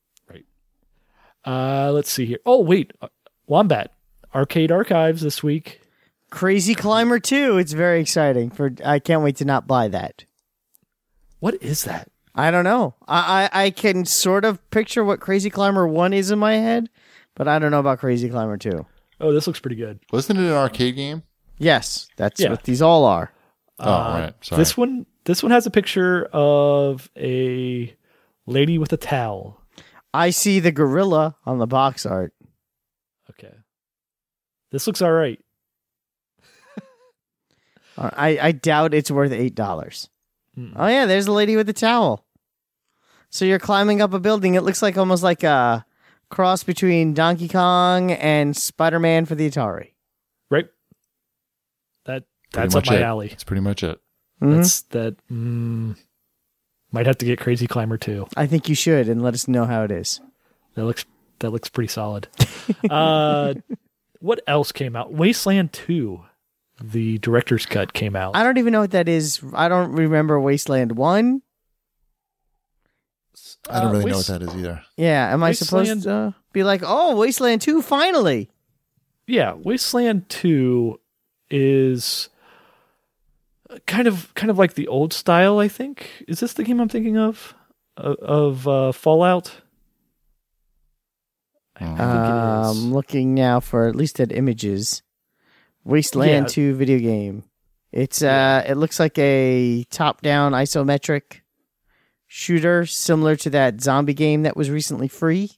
uh, let's see here. Oh wait, uh, Wombat Arcade Archives this week. Crazy Climber two. It's very exciting. For I can't wait to not buy that. What is that? I don't know. I, I I can sort of picture what Crazy Climber one is in my head, but I don't know about Crazy Climber two. Oh, this looks pretty good. Wasn't it an arcade game? Yes, that's Yeah. what these all are. Oh, Uh, right. Sorry. This one, this one has a picture of a lady with a towel. I see the gorilla on the box art. Okay, this looks all right. Uh, I, I doubt it's worth eight dollars. Mm. Oh yeah, there's a lady with a towel. So you're climbing up a building. It looks like almost like a cross between Donkey Kong and Spider-Man for the Atari. Right. That Pretty that's up much my it. alley. That's pretty much it. Mhm. That's that. Mm, might have to get Crazy Climber too. I think you should, and let us know how it is. That looks that looks pretty solid. uh, what else came out? Wasteland two, the director's cut came out. I don't even know what that is. I don't remember Wasteland one. I don't Uh, really know what Waste- that is either. Yeah, am I supposed Wasteland- to uh, be like, oh, Wasteland two, finally? Yeah, Wasteland two is kind of kind of like the old style, I think. Is this the game I'm thinking of? Of, of uh, Fallout? I think it Um, is. looking now for at least at images. Wasteland Yeah. two video game. It's uh, it looks like a top-down isometric shooter, similar to that zombie game that was recently free.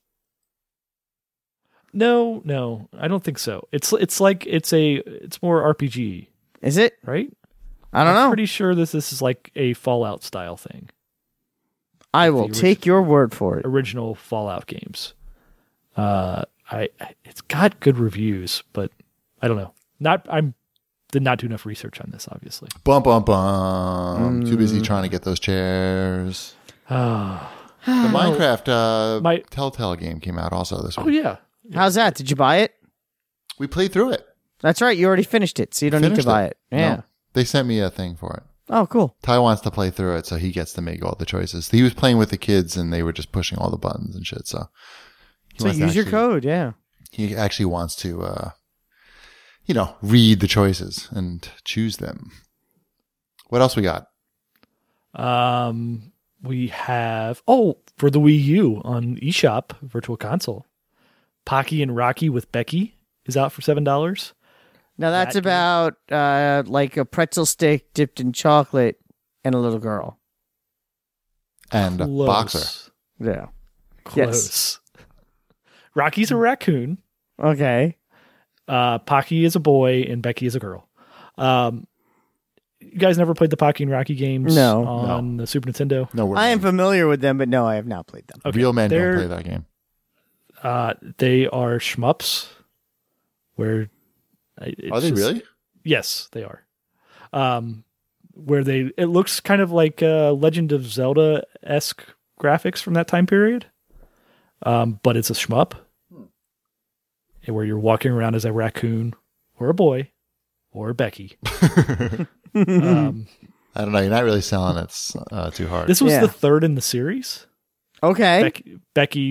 No, no, I don't think so. It's it's like it's a it's more R P G, Is it? right? I don't I'm know. pretty sure this this is like a Fallout style thing. I the will orig- take your word for it. Original Fallout games. Uh, I, I it's got good reviews, but I don't know. Not I'm did not do enough research on this, obviously. Bum bum bum. Too Mm. busy trying to get those chairs. Ah, The Minecraft uh, My- Telltale game came out also this week. oh yeah, How's that? Did you buy it? We played through it. That's right. You already finished it, so you don't need to Finished buy it. Yeah. No, they sent me a thing for it. Oh, cool. Ty wants to play through it, so he gets to make all the choices. He was playing with the kids, and they were just pushing all the buttons and shit. So, he So wants to use your actually- code. Yeah. He actually wants to, uh, you know, read the choices and choose them. What else we got? Um, we have oh for the Wii U on eShop Virtual Console, Pocky and Rocky with Becky is out for seven dollars. Now that's That game. about uh, like a pretzel stick dipped in chocolate and a little girl. And a boxer. Yeah. Close. Rocky's a raccoon. Okay. Uh, Pocky is a boy and Becky is a girl. Um, you guys never played the Pocky and Rocky games No. on the Super Nintendo? No, we're I am familiar with them, but no, I have not played them. Okay, real men don't they're- play that game. Uh, they are shmups. Where it's Are they just- really? Yes, they are. Um, where they it looks kind of like uh, Legend of Zelda esque graphics from that time period, um, but it's a shmup, and where you're walking around as a raccoon or a boy or Becky. um, I don't know. You're not really selling it uh, too hard. this was Yeah. the third in the series. Okay. Becky, Becky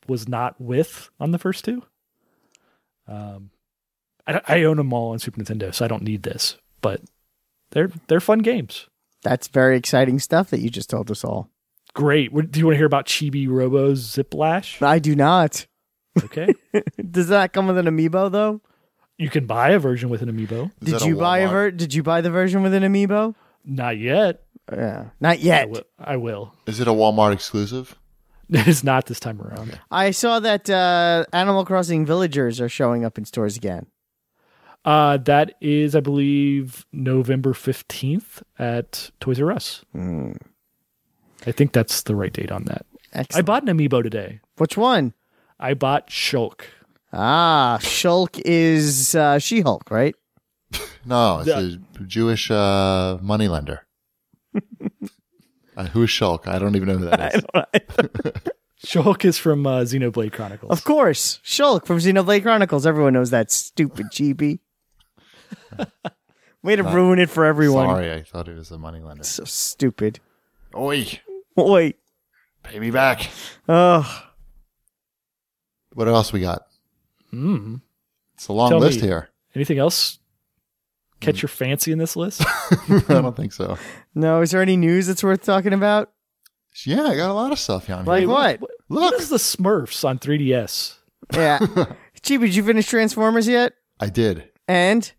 was not with on the first two. Um, I, I own them all on Super Nintendo, so I don't need this. But they're they're fun games. That's very exciting stuff that you just told us all. Great. What- Do you want to hear about Chibi Robo Ziplash? I do not. Okay. Does that come with an amiibo though? You can buy a version with an amiibo. Is Did that a you buy a Walmart? ver- Did you buy the version with an amiibo? Not yet. Yeah, not I yet. will. I will. Is it a Walmart exclusive? It is not this time around. I saw that uh, Animal Crossing villagers are showing up in stores again. Uh, that is, I believe, November fifteenth at Toys R Us. Hmm. I think that's the right date on that. I Excellent. bought an amiibo today. Which one? I bought Shulk. Ah, Shulk is uh, She-Hulk, right? No, it's Yeah. a Jewish uh, moneylender. uh, who is Shulk? I don't even know who that is. Shulk is from uh, Xenoblade Chronicles. Of course, Shulk from Xenoblade Chronicles. Everyone knows that stupid chibi. Way to ruin it for everyone. Sorry, I thought it was a moneylender. So stupid. Oi, Wait. pay me back. Ugh. What else we got? Hmm. It's a long Tell list me. here. Anything else catch your fancy in this list? I don't think so. No, is there any news that's worth talking about? Yeah, I got a lot of stuff down here. Like what? What Look, is the Smurfs on three D S? Yeah. Chibi, did you finish Transformers yet? I did. And?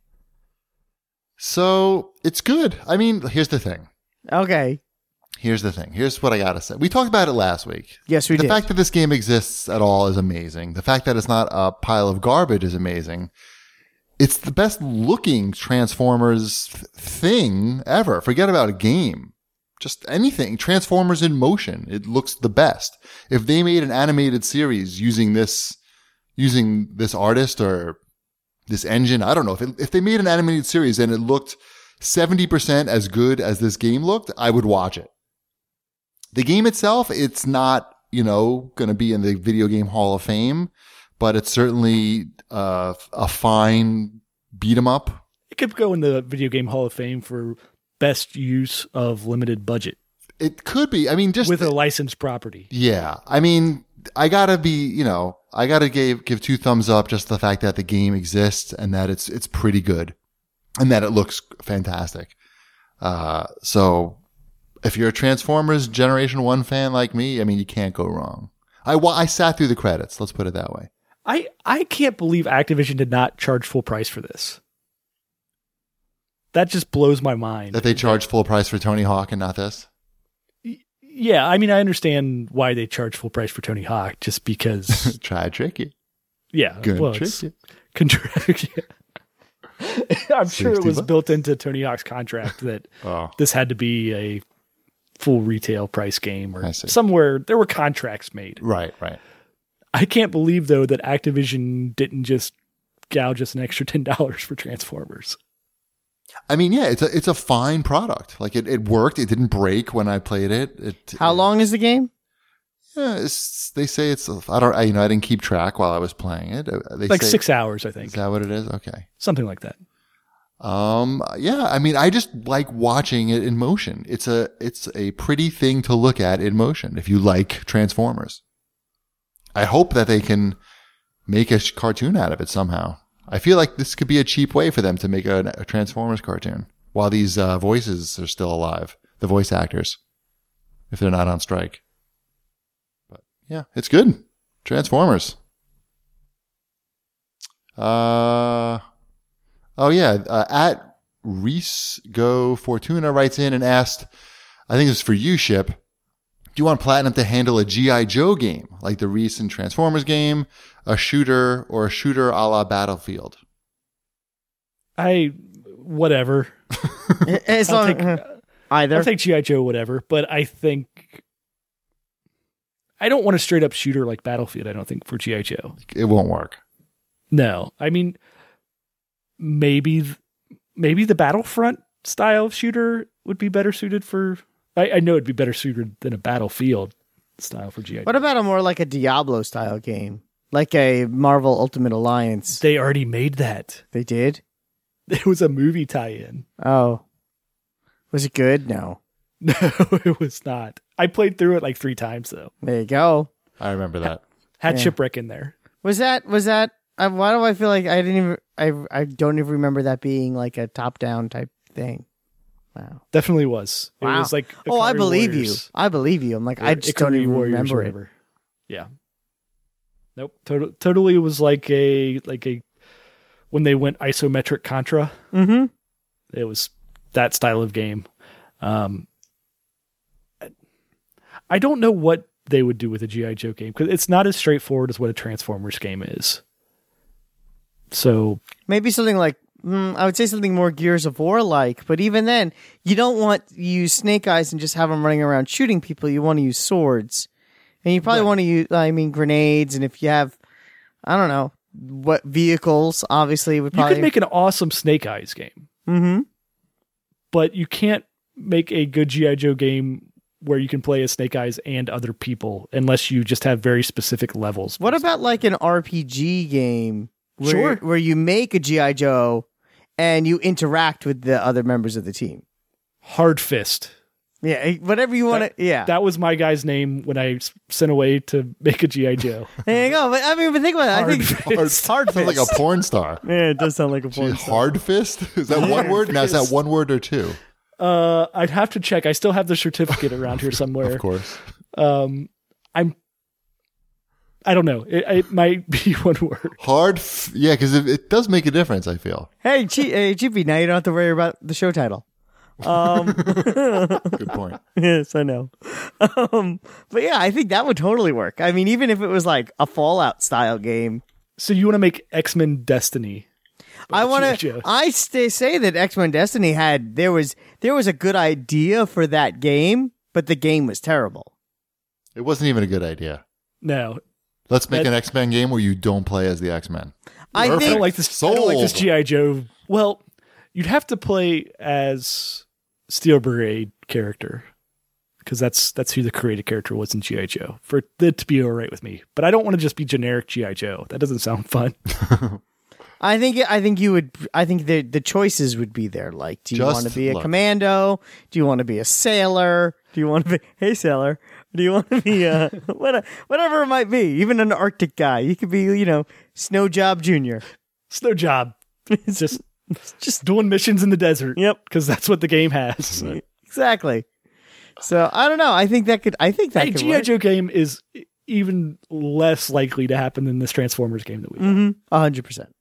So it's good. I mean, here's the thing. Okay. Here's the thing. Here's what I gotta say. We talked about it last week. Yes, we the did. fact that this game exists at all is amazing. The fact that it's not a pile of garbage is amazing. It's the best looking Transformers th- thing ever. Forget about a game. Just anything. Transformers in motion. It looks the best. If they made an animated series using this, using this artist or this engine, I don't know. If it, if they made an animated series and it looked seventy percent as good as this game looked, I would watch it. The game itself, it's not, you know, going to be in the Video Game Hall of Fame, but it's certainly uh, a fine beat 'em up. It could go in the Video Game Hall of Fame for best use of limited budget It could be. I mean, just with a licensed property. yeah. I mean, I gotta be, you know, I gotta give give two thumbs up just the fact that the game exists and that it's it's pretty good and that it looks fantastic. Uh, so if you're a Transformers Generation One fan like me, I mean, you can't go wrong. I wa- I sat through the credits. Let's put it that way. I, I can't believe Activision did not charge full price for this. That just blows my mind. That they charge full price for Tony Hawk and not this. Yeah, I mean, I understand why they charge full price for Tony Hawk, just because. Try to trick you. Yeah, Good well, trick it's you. contract. I'm sure it sixty was bucks? built into Tony Hawk's contract that Oh, this had to be a full retail price game, or I see. somewhere there were contracts made. right, right. I can't believe though that Activision didn't just gouge us an extra ten dollars for Transformers. I mean, yeah, it's a it's a fine product. Like it, it worked. It didn't break when I played it. It How long is the game? Yeah, it's, they say it's. I don't. I, you know, I didn't keep track while I was playing it. Uh, They Like say, six hours, I think, Is that what it is? Okay. something like that. Um. Yeah. I mean, I just like watching it in motion. It's a. It's a pretty thing to look at in motion. If you like Transformers, I hope that they can make a sh- cartoon out of it somehow. I feel like this could be a cheap way for them to make a, a Transformers cartoon while these uh, voices are still alive. The voice actors, if they're not on strike. But yeah, it's good. Transformers. Uh, oh yeah. Uh, at Reese Go Fortuna writes in and asked, I think it was for you, Ship. Do you want Platinum to handle a G I. Joe game like the recent Transformers game, a shooter, or a shooter a la Battlefield? I whatever. As I'll long take, either. I'll take G I. Joe, whatever. But I think I don't want a straight up shooter like Battlefield. I don't think for G I. Joe. It won't work. No, I mean maybe th- maybe the Battlefront style of shooter would be better suited for. I, I know it'd be better suited than a Battlefield style for G I. What about a more like a Diablo style game? Like a Marvel Ultimate Alliance. They already made that. They did? It was a movie tie-in. Oh. Was it good? No. No, it was not. I played through it like three times though. There you go. I remember that. Had Yeah. Shipwreck in there. Was that was that? I, why do I feel like I didn't even? I I don't even remember that being like a top down type thing. Wow. Definitely was. It Wow. was like Oh, I Ikari believe Warriors. you. I believe you. I'm like I Or just don't Ikari even Warriors, remember it. whatever. Yeah. Nope. Tot- totally was like a like a when they went isometric Contra. Mm-hmm. It was that style of game. Um, I don't know what they would do with a G I. Joe game because it's not as straightforward as what a Transformers game is. So Maybe something like mm, I would say something more Gears of War like, but even then, you don't want to use Snake Eyes and just have them running around shooting people. You want to use swords, and you probably Right. want to use, I mean, grenades. And if you have, I don't know, what vehicles, obviously would you probably could make an awesome Snake Eyes game, Mm-hmm. but you can't make a good G I. Joe game where you can play as Snake Eyes and other people unless you just have very specific levels. What about like an R P G game? Where, Sure. Where you make a G I. Joe and you interact with the other members of the team. Hard Fist? Yeah, whatever you want to. Yeah, That was my guy's name when I s- sent away to make a G I. Joe. there you go. But I mean, but think about it. I Hard think Fist. hard Sounds like a fist. porn star. Yeah, it does sound like a Gee, porn star. hard fist? Is that one word? Now, is that one word or two? Uh, I'd have to check. I still have the certificate around here somewhere. Of course. Um, I'm. I don't know. It, it might be one word. Hard, f- yeah, because it, it does make a difference, I feel. Hey, Chi- hey, Chippy, now you don't have to worry about the show title. Um, Good point. yes, I know. Um, but yeah, I think that would totally work. I mean, even if it was like a Fallout style game, So you want to make X-Men Destiny? I want G I. to. Joe. I stay, say that X-Men Destiny had there was there was a good idea for that game, but the game was terrible. It wasn't even a good idea. No, Let's make That- an X-Men game where you don't play as the X-Men. I I Perfect. think don't like this. I don't like this Sold. G I. Joe. Well, you'd have to play as Steel Brigade character because that's that's who the created character was in G I. Joe for it to be all right with me. But I don't want to just be generic G I. Joe. That doesn't sound fun. I think I think you would. I think the the choices would be there. Like, do you Just want to be a look. commando? Do you want to be a sailor? Do you want to be hey sailor? Do you want to be a what- whatever it might be? Even an Arctic guy. You could be, you know, Snow Job Junior Snow Job. It's just Just doing missions in the desert. Yep. because that's what the game has. exactly. So I don't know. I think that could. I think that A could G I. work. Joe game is even less likely to happen than this Transformers game that we. Mm-hmm. A hundred percent.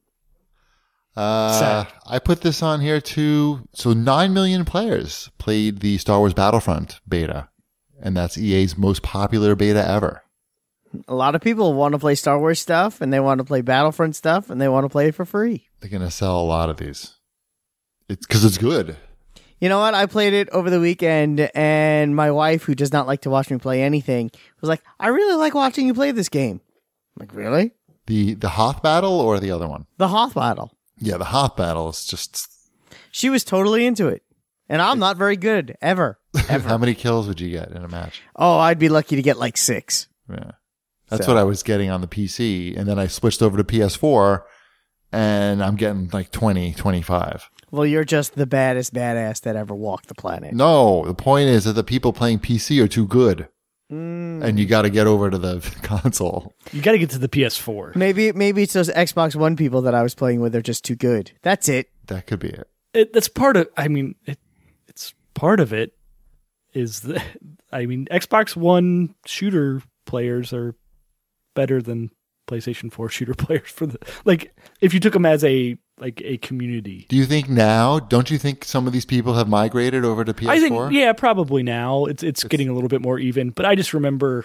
Uh, Sad. I put this on here too. So nine million players played the Star Wars Battlefront beta, and that's E A's most popular beta ever. A lot of people want to play Star Wars stuff, and they want to play Battlefront stuff, and they want to play it for free. They're going to sell a lot of these. It's because it's good. You know what? I played it over the weekend, and my wife, who does not like to watch me play anything, was like, I really like watching you play this game. I'm like, really? The the Hoth battle or the other one? The Hoth battle. Yeah, the Hoth battle is just. She was totally into it. And I'm not very good, ever. How many kills would you get in a match? Oh, I'd be lucky to get like six. Yeah. That's So- what I was getting on the P C. And then I switched over to P S four and I'm getting like twenty, twenty-five. Well, you're just the baddest badass that ever walked the planet. No, the point is that the people playing P C are too good. Mm. And you got to get over to the console. You got to get to the P S four. Maybe maybe it's those Xbox One people that I was playing with are just too good. That's it. That could be it. It, that's part of. I mean, it, it's part of it. Is the, I mean, Xbox One shooter players are better than PlayStation four shooter players for the like. If you took them as a like a community, Do you think now, don't you think some of these people have migrated over to P S four? I think yeah, probably now it's, it's getting a little bit more even. But I just remember,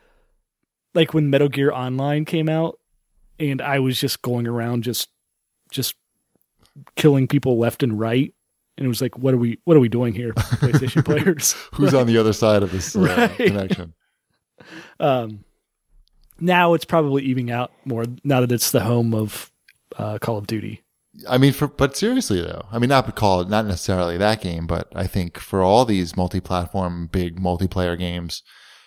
like when Metal Gear Online came out, and I was just going around just just killing people left and right, and it was like, what are we what are we doing here, PlayStation players? Who's on the other side of this uh, Right. connection? Um, now it's probably evening out more now that it's the home of uh, Call of Duty. I mean, for, but seriously though, I mean, not to call it, not necessarily that game, but I think for all these multi-platform, big multiplayer games,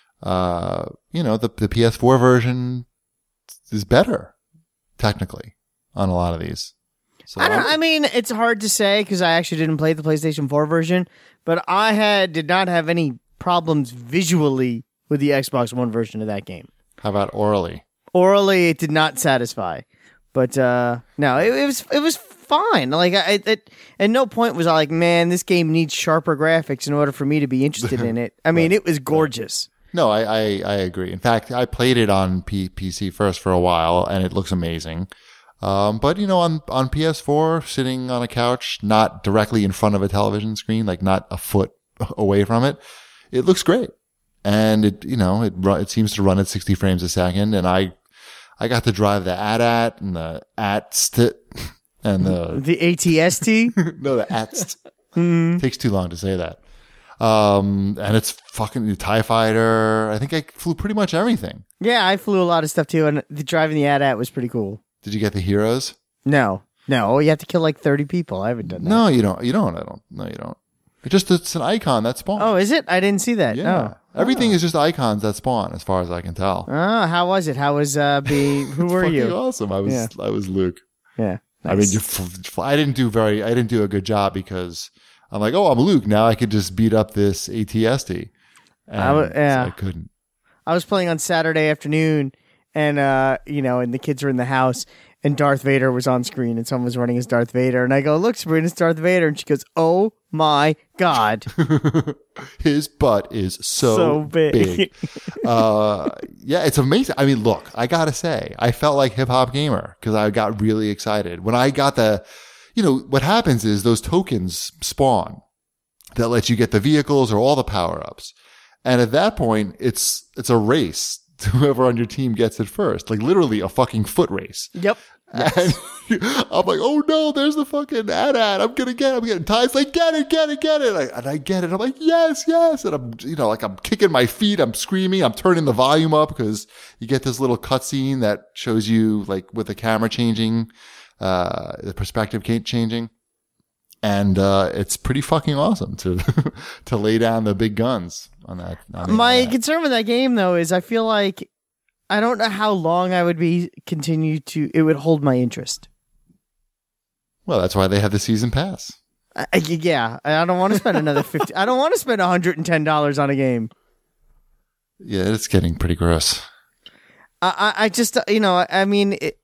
uh, you know, the, the P S four version is better technically on a lot of these. So I don't. I mean, it's hard to say because I actually didn't play the PlayStation four version, but I had did not have any problems visually with the Xbox One version of that game. how about orally? Orally, it did not satisfy, but uh, no, it, it was it was fine. Like I, it, at no point was I like, man, this game needs sharper graphics in order for me to be interested in it. I mean, Right. it was gorgeous. No, I, I, I agree. In fact, I played it on P- PC first for a while, and it looks amazing. Um, but you know, on on P S four, sitting on a couch, not directly in front of a television screen, like not a foot away from it, it looks great. And it, you know, it run, it seems to run at sixty frames a second. And I, I got to drive the A T A T and the A T S T and the The A T S T. no, the A T S T. Takes too long to say that. Um, and it's fucking the TIE Fighter. I think I flew pretty much everything. Yeah, I flew a lot of stuff too, and the driving the A T A T was pretty cool. Did you get the heroes? No, no, you have to kill like thirty people. I haven't done that. No, you don't. You don't. I don't. No, you don't. It just it's an icon that spawns. Oh, is it? I didn't see that. yeah. Oh. Everything is just icons that spawn, as far as I can tell. Oh, how was it? How was uh be who were Fucking you? Awesome. I was. Yeah. I was Luke. Yeah. I mean, you f- f- I didn't do very. I didn't do a good job because I'm like, oh, I'm Luke. Now I could just beat up this A T S T. And I w- yeah. so I couldn't. I was playing on Saturday afternoon, and uh, you know, and the kids were in the house, and Darth Vader was on screen, and someone was running as Darth Vader, and I go, "Look, Sabrina, it's Darth Vader," and she goes, "Oh my god, His butt is so, so big." big. uh, yeah, it's amazing. I mean, look, I gotta say, I felt like Hip Hop Gamer because I got really excited when I got the. You know what happens is those tokens spawn that let you get the vehicles or all the power ups, and at that point, it's it's a race. Whoever on your team gets it first, like literally a fucking foot race. Yep. And I'm like, oh no, there's the fucking A T A T. I'm gonna get it. I'm getting Ty's like, get it, get it, get it. I, and I get it. I'm like, yes, yes. And I'm, you know, like I'm kicking my feet. I'm screaming. I'm turning the volume up because you get this little cutscene that shows you like with the camera changing, uh, the perspective changing. And, uh, it's pretty fucking awesome to, to lay down the big guns on that. On the My A T A T. concern with that game, though, is I feel like I don't know how long I would be continue to. It would hold my interest. Well, that's why they have the season pass. I, I- yeah, I don't want to spend another fifty. I don't want to spend one hundred and ten dollars on a game. Yeah, it's getting pretty gross. I, I, I just, uh, you know, I, I mean, it,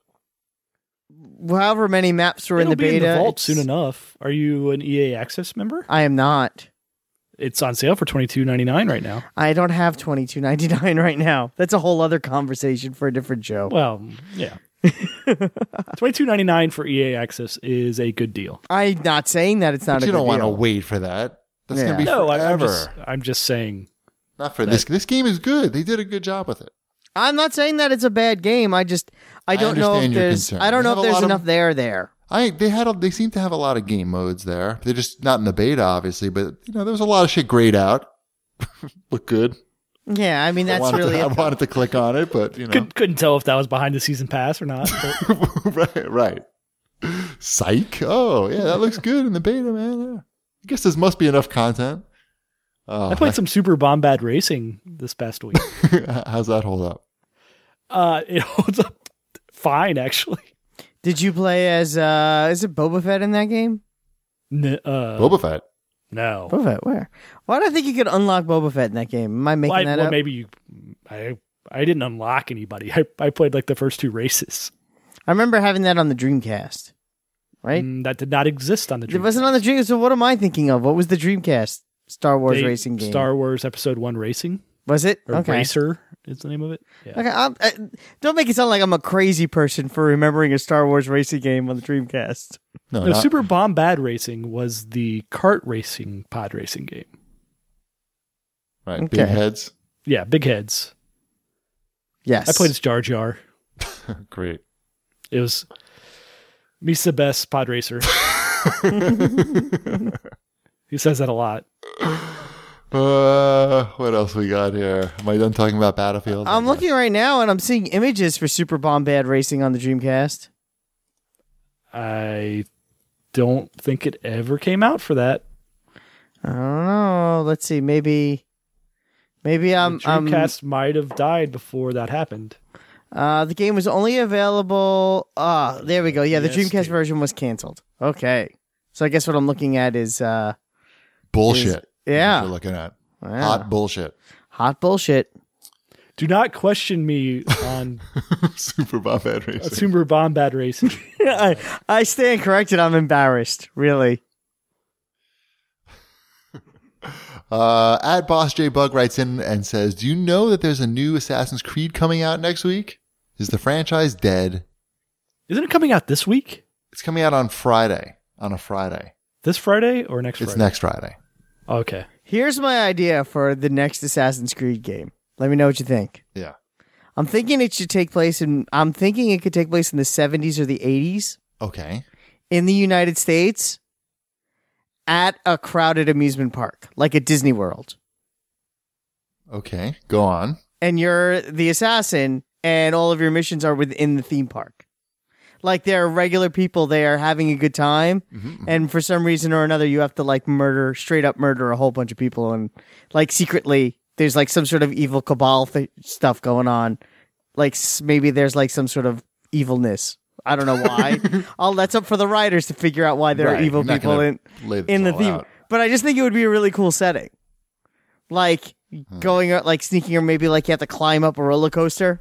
however many maps were It'll in the be beta, in the vault it's- soon enough. Are you an E A Access member? I am not. It's on sale for twenty-two ninety-nine right now. I don't have twenty two ninety nine right now. That's a whole other conversation for a different show. Well, yeah. twenty-two ninety-nine for E A Access is a good deal. I'm not saying that it's not But a you good don't want to deal. wait for that. That's Yeah. gonna be No, I, I'm forever. just I'm just saying. Not for this. This game is good. They did a good job with it. I'm not saying that it's a bad game. I just I don't know if understand your there's concern. I don't They know have if a there's lot of- enough there there. I they had a, they seem to have a lot of game modes there. They're just not in the beta, obviously, but you know there was a lot of shit grayed out. Look good. Yeah, I mean I that's wanted really to, I it. wanted to click on it, but you know, Could, couldn't tell if that was behind the season pass or not. but- right, right. Psych. Oh yeah, that looks good in the beta, man. Yeah. I guess there must be enough content. Oh, I played some Super Bombad Racing this past week. How's that hold up? Uh, it holds up fine, actually. Did you play as uh is it Boba Fett in that game? N- uh, Boba Fett. No. Boba Fett, where? Why do I think you could unlock Boba Fett in that game? Am I making Well, I- that well, up? maybe you. I I didn't unlock anybody. I I played like the first two races. I remember having that on the Dreamcast. Right? Mm, that did not exist on the. It wasn't on the Dreamcast. So what am I thinking of? What was the Dreamcast Star Wars They- racing game? Star Wars Episode One Racing was it? or Okay. Racer is the name of it. Yeah. Okay, I'm, uh, don't make it sound like I'm a crazy person for remembering a Star Wars racing game on the Dreamcast. No, No, not- Super Bombad Racing was the kart racing pod racing game. right. Okay. Big heads. Yeah, big heads. Yes. I played as Jar Jar. Great. It was me's the best pod racer. He says that a lot. Uh, what else we got here? Am I done talking about Battlefield? I'm Okay. looking right now and I'm seeing images for Super Bombad Racing on the Dreamcast. I don't think it ever came out for that. I don't know. Let's see. Maybe, maybe I'm. the Dreamcast might have died before that happened. Um, uh, the game was only available. Ah, there we go. Yeah, the Yes, Dreamcast dude. version was canceled. Okay, so I guess what I'm looking at is uh, bullshit. yeah. What you're looking at wow. hot bullshit. hot bullshit. Do not question me on Super Bombad Racing. Super Bombad Racing. I, I stand corrected. I'm embarrassed. Really. Uh, at Boss J Bug writes in and says, do you know that there's a new Assassin's Creed coming out next week? Is the franchise dead? Isn't it coming out this week? It's coming out on Friday. On a Friday. This Friday or next It's Friday? next Friday. Okay. Here's my idea for the next Assassin's Creed game. Let me know what you think. Yeah. I'm thinking it should take place in, I'm thinking it could take place in the seventies or the eighties Okay. in the United States at a crowded amusement park, like at Disney World. Okay. Go on. And you're the assassin, and all of your missions are within the theme park. Like, there are regular people there having a good time, Mm-hmm. and for some reason or another, you have to, like, murder, straight up murder a whole bunch of people, and, like, secretly, there's, like, some sort of evil cabal th- stuff going on. Like, s- maybe there's, like, some sort of evilness. I don't know why. I'll, that's up for the writers to figure out why there Right. are evil You're not people gonna in, lay this in the all theme. out. But I just think it would be a really cool setting. Like, Hmm. going, out, like, sneaking, or maybe, like, you have to climb up a roller coaster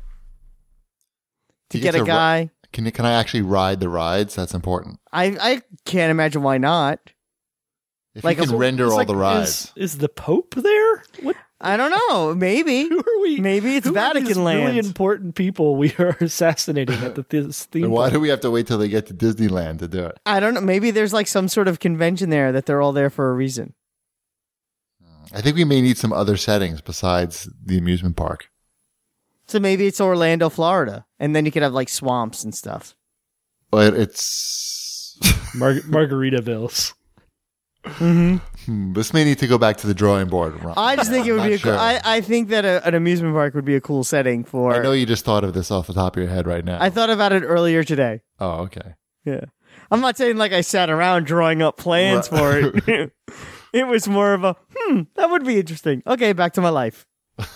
to You get a ri- guy. Can you, can I actually ride the rides? That's important. I, I can't imagine why not. If Like you a- can render It's all like, the rides. Is, is the Pope there? What? I don't know. Maybe. Who are we? Maybe it's who are these Vatican land. Really important people we are assassinating at the this theme Then why park. do we have to wait till they get to Disneyland to do it? I don't know. Maybe there's like some sort of convention there that they're all there for a reason. I think we may need some other settings besides the amusement park. So maybe it's Orlando, Florida. And then you could have like swamps and stuff. But it's Mar- Margaritavilles. Mm-hmm. Hmm, this may need to go back to the drawing board. Ron. I just think it would Not be a sure. cool, I, I think that a, an amusement park would be a cool setting for. I know you just thought of this off the top of your head right now. I thought about it earlier today. oh, okay. Yeah. I'm not saying like I sat around drawing up plans for it. It was more of a, hmm, that would be interesting. Okay, back to my life.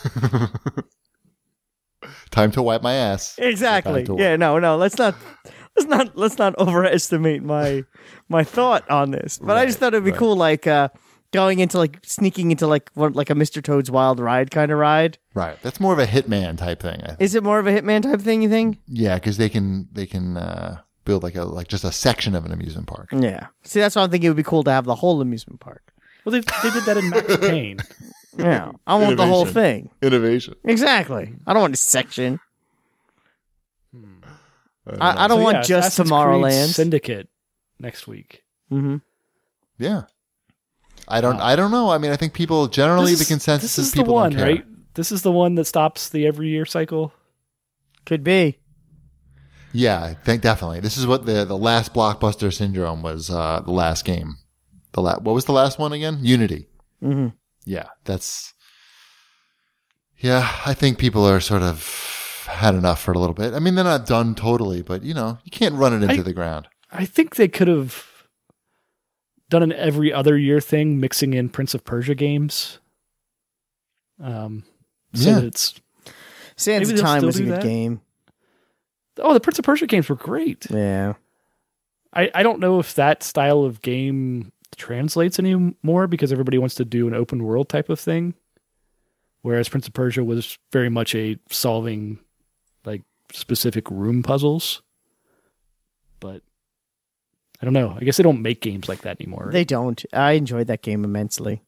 Time to wipe my ass. Exactly. Back to work. Yeah, no, no, let's not let's not let's not overestimate my my thought on this. But I just thought it'd be right. cool like uh going into like sneaking into like what like a Mister Toad's Wild Ride kind of ride. Right. That's more of a Hitman type thing. I think. Is it more of a Hitman type thing, you think? Yeah, because they can they can uh, build like a like just a section of an amusement park. Yeah. See, that's why I'm thinking it would be cool to have the whole amusement park. Well, they, they did that in Max Payne. Yeah. I want the whole Innovation. thing. Innovation. Exactly. I don't want a section. I, I don't So, want yeah, just Assassin's Creed Tomorrowland. Syndicate next week. Mm-hmm. Yeah. I don't. I don't know. I mean, I think people generally This the is- consensus this is is the people one, don't care. right? This is the one that stops the every year cycle. Could be. Yeah, I think definitely. This is what the the last blockbuster syndrome was. Uh, the last game. The la- What was the last one again? Unity. Mm-hmm. Yeah, that's. Yeah, I think people are sort of had enough for a little bit. I mean, they're not done totally, but you know, you can't run it into I- the ground. I think they could have done an every other year thing, mixing in Prince of Persia games. Um, so Yeah. that it's Sands Maybe of they'll Time still was a do good that. game. oh, the Prince of Persia games were great. Yeah. I, I don't know if that style of game translates anymore because everybody wants to do an open world type of thing. Whereas Prince of Persia was very much a solving like specific room puzzles. But I don't know. I guess they don't make games like that anymore. They don't. I enjoyed that game immensely.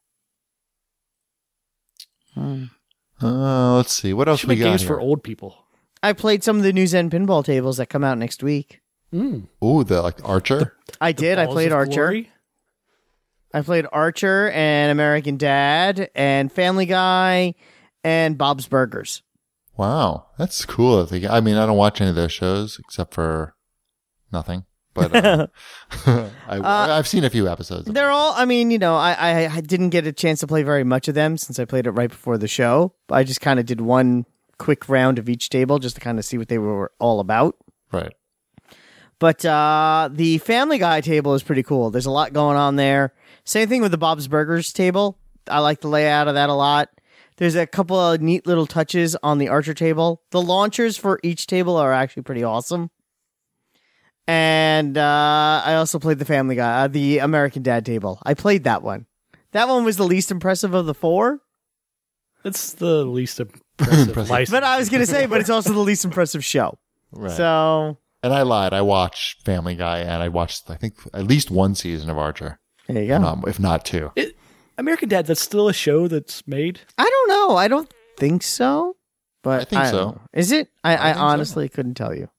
Uh, let's see. What else should we make got games here? for old people. I played some of the new Zen pinball tables that come out next week. Mm. Ooh, the like Archer. I did. I Balls played of Archer. Glory? I played Archer and American Dad and Family Guy and Bob's Burgers. Wow, that's cool. They- I mean, I don't watch any of their shows except for nothing. But uh, I, I've seen a few episodes. of They're all, I mean, you know, I, I, I didn't get a chance to play very much of them since I played it right before the show. I just kind of did one quick round of each table just to kind of see what they were all about. Right. But uh, the Family Guy table is pretty cool. There's a lot going on there. Same thing with the Bob's Burgers table. I like the layout of that a lot. There's a couple of neat little touches on the Archer table. The launchers for each table are actually pretty awesome. And uh, I also played the Family Guy, uh, the American Dad table. I played that one. That one was the least impressive of the four. It's the least impressive Impressive. license. But I was going to say, but it's also the least impressive show. Right. So And I lied. I watched Family Guy, and I watched, I think, at least one season of Archer, there you go. if not, if not two. It, American Dad, that's still a show that's made? I don't know. I don't think so. But I think don't so. know. Is it? I, I I, think so. honestly couldn't tell you.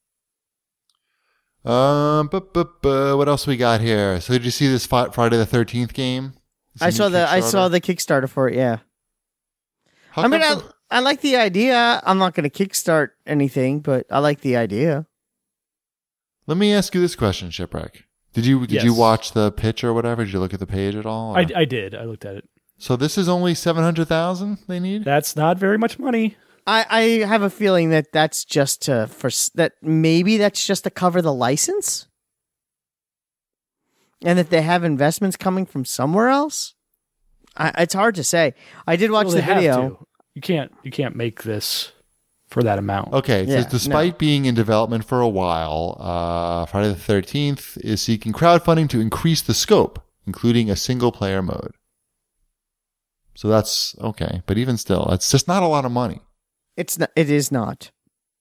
Um, but, but, but what else we got here? So did you see this Fi- Friday the thirteenth game? This I new saw the I Kickstarter? saw the Kickstarter for it. Yeah. How I mean, I, come some- I like the idea. I'm not going to kickstart anything, but I like the idea. Let me ask you this question, Shipwreck. Did you did you Yes. watch the pitch or whatever? Did you look at the page at all? I, or- I did. I looked at it. So this is only seven hundred thousand they need? That's not very much money. I, I have a feeling that that's just to for s- that maybe that's just to cover the license, and that they have investments coming from somewhere else. I, it's hard to say. I did watch Well, the they have video. to. You can't. You can't make this for that amount. Okay, it Yeah, says despite being in development for a while, uh, Friday the thirteenth is seeking crowdfunding to increase the scope, including a single player mode. So that's okay, but even still, that's just not a lot of money. It's not. It is not.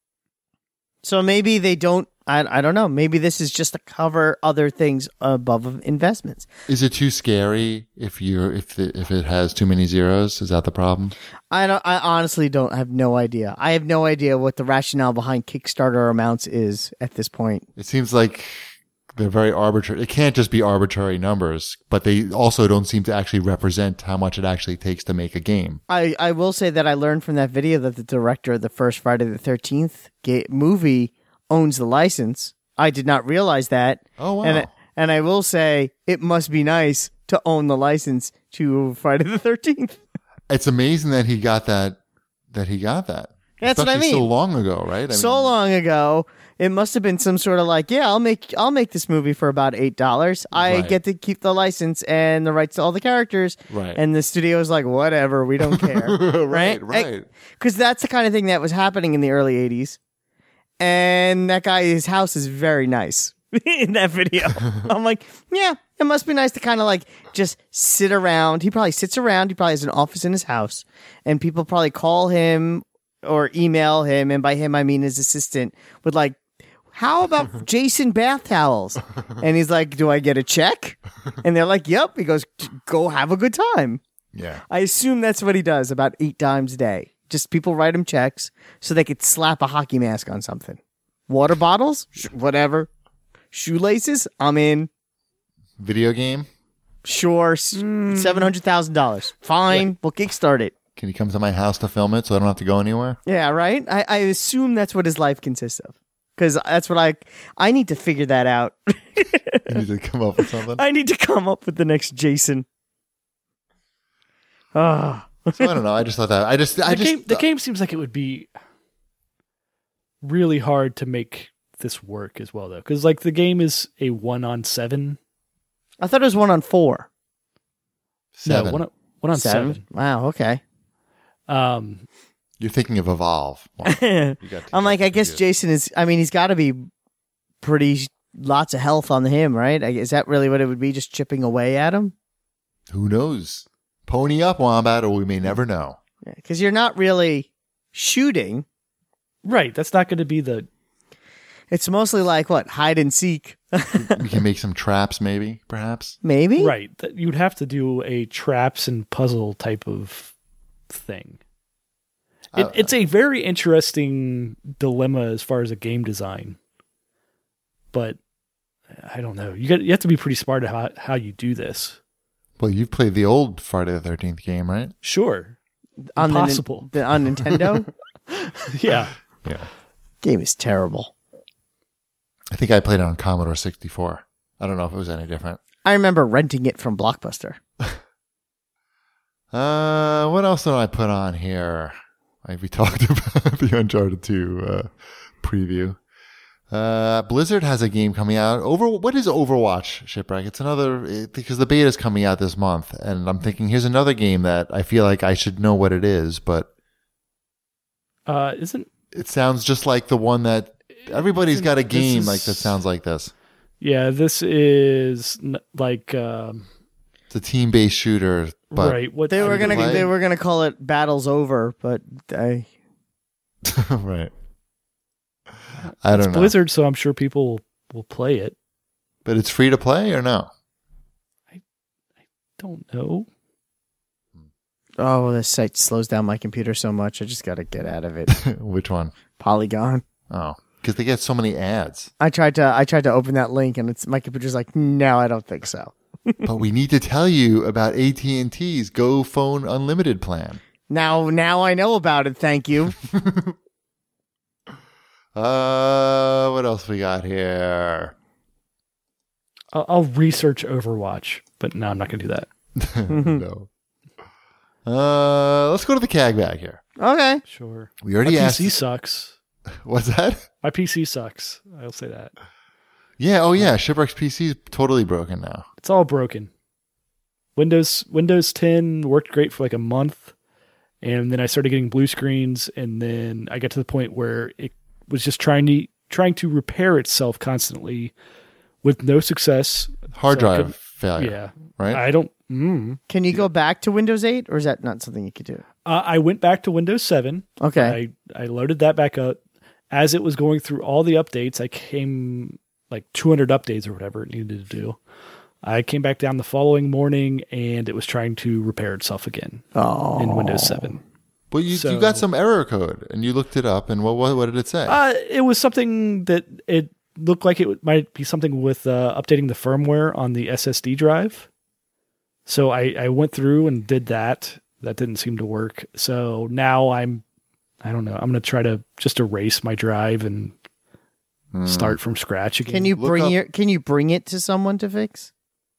So maybe they don't. I I don't know. Maybe this is just to cover other things above of investments. Is it too scary if you're if the, if it has too many zeros? Is that the problem? I don't. I honestly don't have no idea. I have no idea what the rationale behind Kickstarter amounts is at this point. It seems like they're very arbitrary. It can't just be arbitrary numbers, but they also don't seem to actually represent how much it actually takes to make a game. I, I will say that I learned from that video that the director of the first Friday the thirteenth ga- movie owns the license. I did not realize that. Oh, wow. And I, and I will say it must be nice to own the license to Friday the thirteenth. It's amazing that he got that. That he got that. That's what I Especially So mean. long ago, right? I So mean, long ago, it must have been some sort of like, yeah, I'll make I'll make this movie for about eight dollars. I Right. get to keep the license and the rights to all the characters. Right. And the studio is like, whatever, we don't care. right, right. Because that's the kind of thing that was happening in the early eighties. And that guy, his house is very nice in that video. I'm like, yeah, it must be nice to kind of like just sit around. He probably sits around. He probably has an office in his house. And people probably call him or email him. And by him, I mean his assistant with like, how about Jason bath towels? And he's like, do I get a check? And they're like, yep. He goes, go have a good time. Yeah. I assume that's what he does about eight times a day. Just people write him checks so they could slap a hockey mask on something. Water bottles? Sh- whatever. Shoelaces? I'm in. Video game? Sure. seven hundred thousand dollars. Fine. We'll kickstart it. Can you come to my house to film it so I don't have to go anywhere? Yeah, right? I, I assume that's what his life consists of. Because that's what I... I need to figure that out. You need to come up with something. I need to come up with the next Jason. Ah. So I don't know. I just thought that. I just. I the, just. game, the game seems like it would be really hard to make this work as well, though, because like the game is a one on seven. I thought it was one on four. Seven. No, one on, one on seven. Wow, okay. Um, You're thinking of Evolve. Well, I'm you got- like, I guess you- Jason is, I mean, he's got to be pretty, lots of health on him, right? I- Is that really what it would be, just chipping away at him? Who knows? Pony up, Wombat, or we may never know. Because you're not really shooting. right. That's not going to be the. It's mostly like, what, hide and seek? We can make some traps, maybe, perhaps. Maybe? Right. That you'd have to do a traps and puzzle type of thing. It, Uh, it's a very interesting dilemma as far as a game design, but I don't know. You got you have to be pretty smart at how, how you do this. Well, you've played the old Friday the thirteenth game, right? Sure, On the nin- impossible. the, on Nintendo? yeah. Yeah. Game is terrible. I think I played it on Commodore sixty-four. I don't know if it was any different. I remember renting it from Blockbuster. Uh, what else did I put on here? Like we talked about the Uncharted two uh, preview. Uh, Blizzard has a game coming out. Over what is Overwatch, Shipwreck? It's another it, because the beta is coming out this month, and I'm thinking here's another game that I feel like I should know what it is, but Uh, isn't it sounds just like the one that everybody's got a This game is- like that sounds like this. yeah? This is n- like um, It's a team-based shooter But right. What They were Free to gonna play? they were gonna call it Battles Over, but I right. I don't it's know. Blizzard, so I'm sure people will, will play it. But it's free to play or no? Don't know. oh, this site slows down my computer so much. I just gotta get out of it. Which one? Polygon. Oh, because they get so many ads. I tried to I tried to open that link and it's my computer's like, no, I don't think so. But we need to tell you about A T and T's Go Phone Unlimited plan. Now now I know about it. Thank you. Uh, what else we got here? I'll, I'll research Overwatch, but no, I'm not going to do that. No. Uh, let's go to the C A G bag here. Okay. Sure. We already My asked. P C sucks. What's that? My P C sucks. I'll say that. Yeah. Oh, yeah. Shipwreck's P C is totally broken now. It's all broken. Windows Windows ten worked great for like a month, and then I started getting blue screens, and then I got to the point where it was just trying to trying to repair itself constantly with no success. Hard So I drive couldn't- failure. Yeah. Right. I don't. Mm. Can you go back to Windows eight, or is that not something you could do? Uh, I went back to Windows seven. Okay. I, I loaded that back up. As it was going through all the updates, I came like two hundred updates or whatever it needed to do. I came back down the following morning and it was trying to repair itself again Oh. in Windows seven. Well, you, So- you got some error code and you looked it up, and what what, what did it say? Uh, it was something that it looked like it might be something with uh, updating the firmware on the S S D drive. So I, I went through and did that. That didn't seem to work. So now I'm, I don't know, I'm going to try to just erase my drive and Hmm. start from scratch again. Can you Look bring up- your Can you bring it to someone to fix?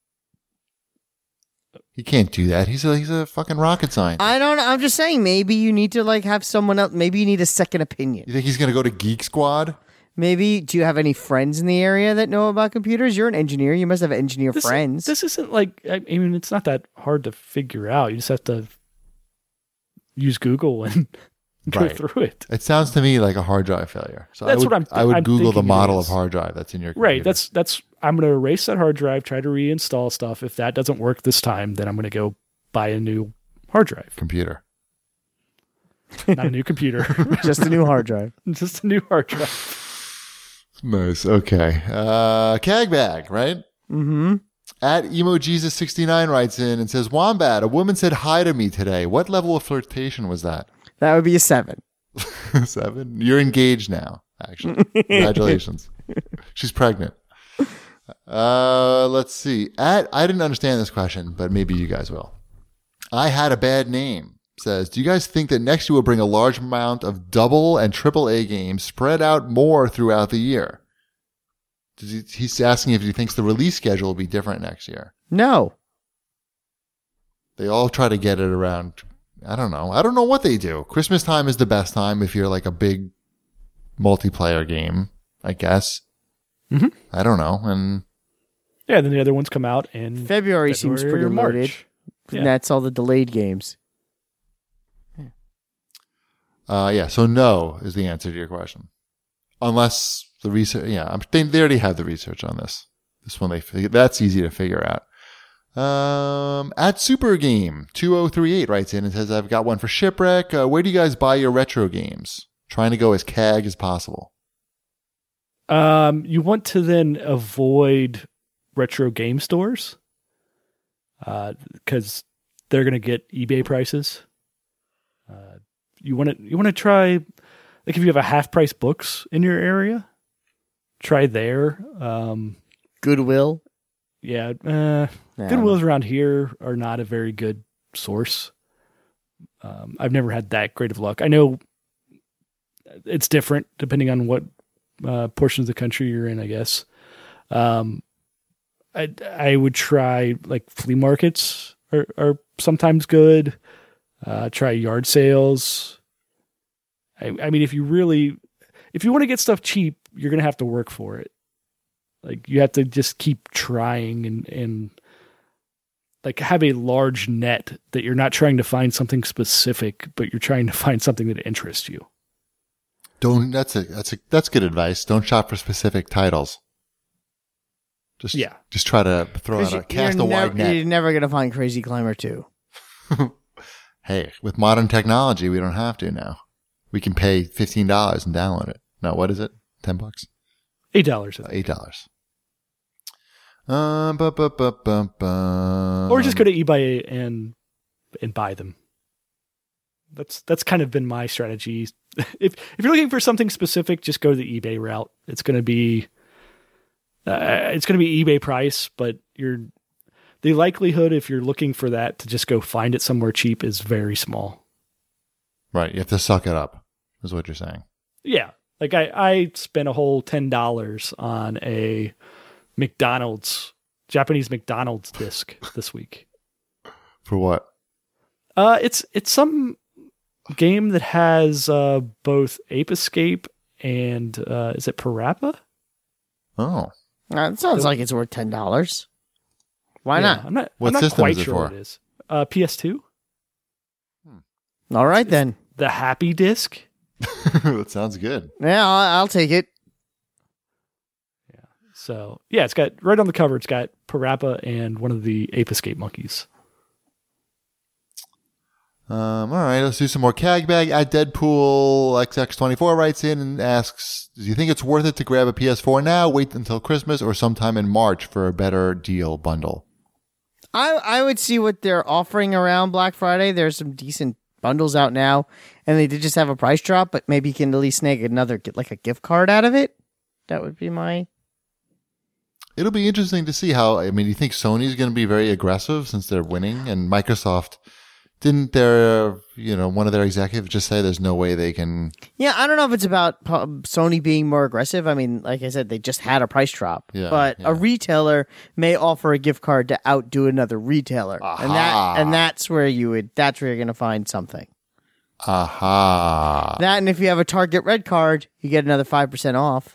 He can't do that. He's a he's a fucking rocket scientist. I don't know. I'm just saying. Maybe you need to like have someone else. Maybe you need a second opinion. You think he's gonna go to Geek Squad? Maybe. Do you have any friends in the area that know about computers? You're an engineer. You must have engineer this, friends. This isn't like, I mean, it's not that hard to figure out. You just have to use Google and go Right. through it. It sounds to me like a hard drive failure. So That's I would, what I'm- I would I'm Google the thinking it model of is. hard drive that's in your computer. Right. That's, that's, I'm going to erase that hard drive, try to reinstall stuff. If that doesn't work this time, then I'm going to go buy a new hard drive, computer. not a new computer, Just a new hard drive. just a new hard drive. Nice. Okay. Uh, C A G bag, right? Mm-hmm. At Emo Jesus sixty-nine writes in and says, Wombat, a woman said hi to me today. What level of flirtation was that? That would be a seven. Seven? You're engaged now, actually. Congratulations. She's pregnant. Uh, let's see. At, I didn't understand this question, but maybe you guys will. I had a bad name. Says, do you guys think that next year will bring a large amount of double and triple A games spread out more throughout the year? Does he, he's asking if he thinks the release schedule will be different next year. No. They all try to get it around. I don't know. I don't know what they do. Christmas time is the best time if you're like a big multiplayer game, I guess. Mhm. I don't know. And Yeah. Then the other ones come out in February seems February pretty or loaded. March. And Yeah. that's all the delayed games. uh, yeah, so no is the answer to your question. Unless the research, yeah, I'm, they, they already have the research on this. This one, they fig- that's easy to figure out. Um, at Super Game two oh three eight writes in and says, I've got one for Shipwreck. Uh, where do you guys buy your retro games? Trying to go as C A G as possible. Um, you want to then avoid retro game stores, uh, because they're going to get eBay prices. Uh, you want to you want to try, like if you have a half price books in your area, try there. Um, Goodwill. yeah, uh, Nah. Goodwills around here are not a very good source. Um, I've never had that great of luck. I know it's different depending on what uh, portion of the country you're in, I guess. Um, I I would try like flea markets are, are sometimes good. Uh, try yard sales. I, I mean, if you really, if you want to get stuff cheap, you're gonna have to work for it. Like you have to just keep trying and and like have a large net that you're not trying to find something specific, but you're trying to find something that interests you. Don't, that's a, that's a, that's good advice. Don't shop for specific titles. Just, Yeah. just try to throw out a, You're cast a nev- wide net. You're never going to find Crazy Climber two. Hey, with modern technology, we don't have to now. We can pay fifteen dollars and download it. No, what is it? ten bucks? Eight dollars. eight dollars. Um, bu- bu- bu- bu- bu- Or just go to eBay and and buy them. That's that's kind of been my strategy. If if you're looking for something specific, just go the eBay route. It's going to be uh, it's going to be eBay price, but you're the likelihood if you're looking for that to just go find it somewhere cheap is very small. Right. You have to suck it up, is what you're saying. Yeah. Like I, I spent a whole ten dollars on a McDonald's, Japanese McDonald's disc this week. For what? Uh, it's it's some game that has uh, both Ape Escape and uh, is it Parappa? Oh. Uh, it sounds like it's worth ten dollars. Why Yeah, not? I'm not. What I'm not system quite is it sure for? what it is. Uh, P S two. All right then. The Happy Disc. That sounds good. Yeah, I'll, I'll take it. So yeah, it's got right on the cover. It's got Parappa and one of the Ape Escape monkeys. Um, all right, let's do some more Cagbag. At Deadpool X X twenty-four writes in and asks, do you think it's worth it to grab a P S four now, wait until Christmas, or sometime in March for a better deal bundle? I I would see what they're offering around Black Friday. There's some decent bundles out now, and they did just have a price drop, but maybe you can at least snag another, get like a gift card out of it. That would be my... It'll be interesting to see how, I mean, do you think Sony's going to be very aggressive since they're winning? And Microsoft, didn't their, you know, one of their executives just say there's no way they can... Yeah, I don't know if it's about po- Sony being more aggressive. I mean, like I said, they just had a price drop. Yeah, but yeah. a retailer may offer a gift card to outdo another retailer. Aha. And that and that's where you would that's where you're going to find something. Aha. That, and if you have a Target Red card, you get another five percent off.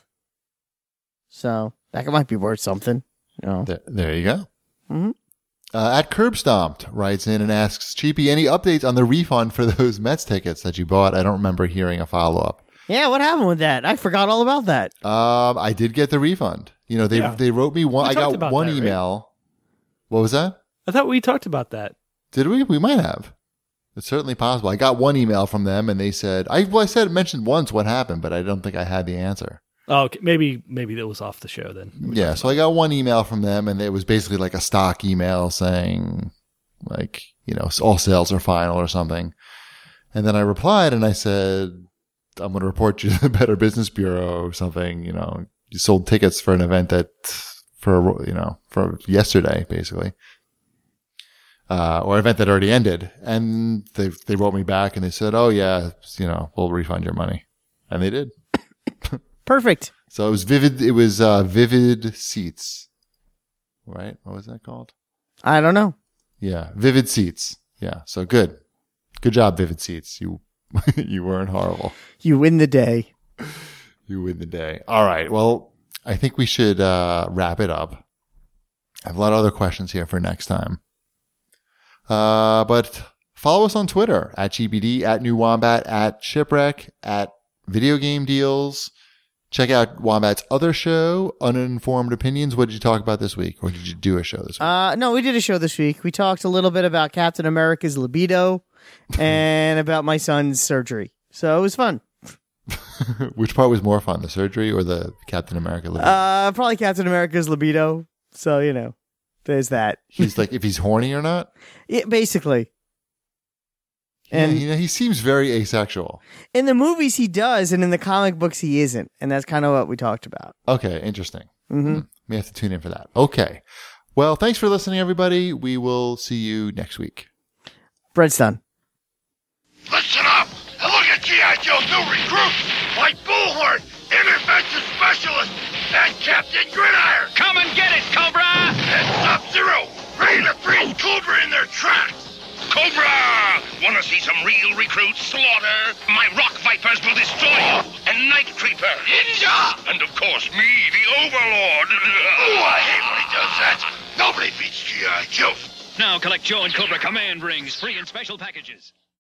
So, that might be worth something. You know. There, there you go. Mhm. Uh, at Curb Stomped writes in and asks, Cheapy, any updates on the refund for those Mets tickets that you bought? I don't remember hearing a follow-up. Yeah, what happened with that? I forgot all about that. Um, I did get the refund. You know, they Yeah. they wrote me one. We I talked got about one that, right? email. What was that? I thought we talked about that. Did we? We might have. It's certainly possible. I got one email from them, and they said, I well, I said mentioned once what happened, but I don't think I had the answer. Oh, okay. maybe maybe that was off the show then. Yeah, so I got one email from them, and it was basically like a stock email saying, like, you know, all sales are final or something. And then I replied, and I said, I'm going to report you to the Better Business Bureau or something. You know, you sold tickets for an event that, for, you know, for yesterday, basically. Uh, or event that already ended. And they, they wrote me back and they said, oh yeah, you know, we'll refund your money. And they did. Perfect. So it was Vivid, it was, uh, Vivid Seats. Right? What was that called? I don't know. Yeah. Vivid Seats. Yeah. So good. Good job, Vivid Seats. You, you weren't horrible. You win the day. You win the day. All right. Well, I think we should, uh, wrap it up. I have a lot of other questions here for next time. Uh, but follow us on Twitter at G B D, at New Wombat, at Shipwreck, at Video Game Deals. Check out Wombat's other show, Uninformed Opinions. What did you talk about this week? Or did you do a show this week? Uh, no, we did a show this week. We talked a little bit about Captain America's libido and about my son's surgery. So it was fun. Which part was more fun, the surgery or the Captain America? Libido? Uh, probably Captain America's libido. So, you know, there's that. He's like, if he's horny or not? Yeah, basically. And And you know, he seems very asexual. in the movies he does, and in the comic books he isn't. And that's kind of what we talked about. Okay, interesting. Mm-hmm. We have to tune in for that. Okay. Well, thanks for listening, everybody. We will see you next week. Brett's done. Listen up and look at G I. Joe's new recruits like Bullhorn, Intervention Specialist, and Captain Gridiron. Come and get it, Cobra! And Sub-Zero, ready to freeze Cobra in their tracks. Cobra! Want to see some real recruits slaughter? My rock vipers will destroy you! And Night Creeper! Ninja! And of course, me, the Overlord! Ooh, I hate when he does that. Nobody beats G I. Joe. Now collect Joe and Cobra command rings, free in special packages.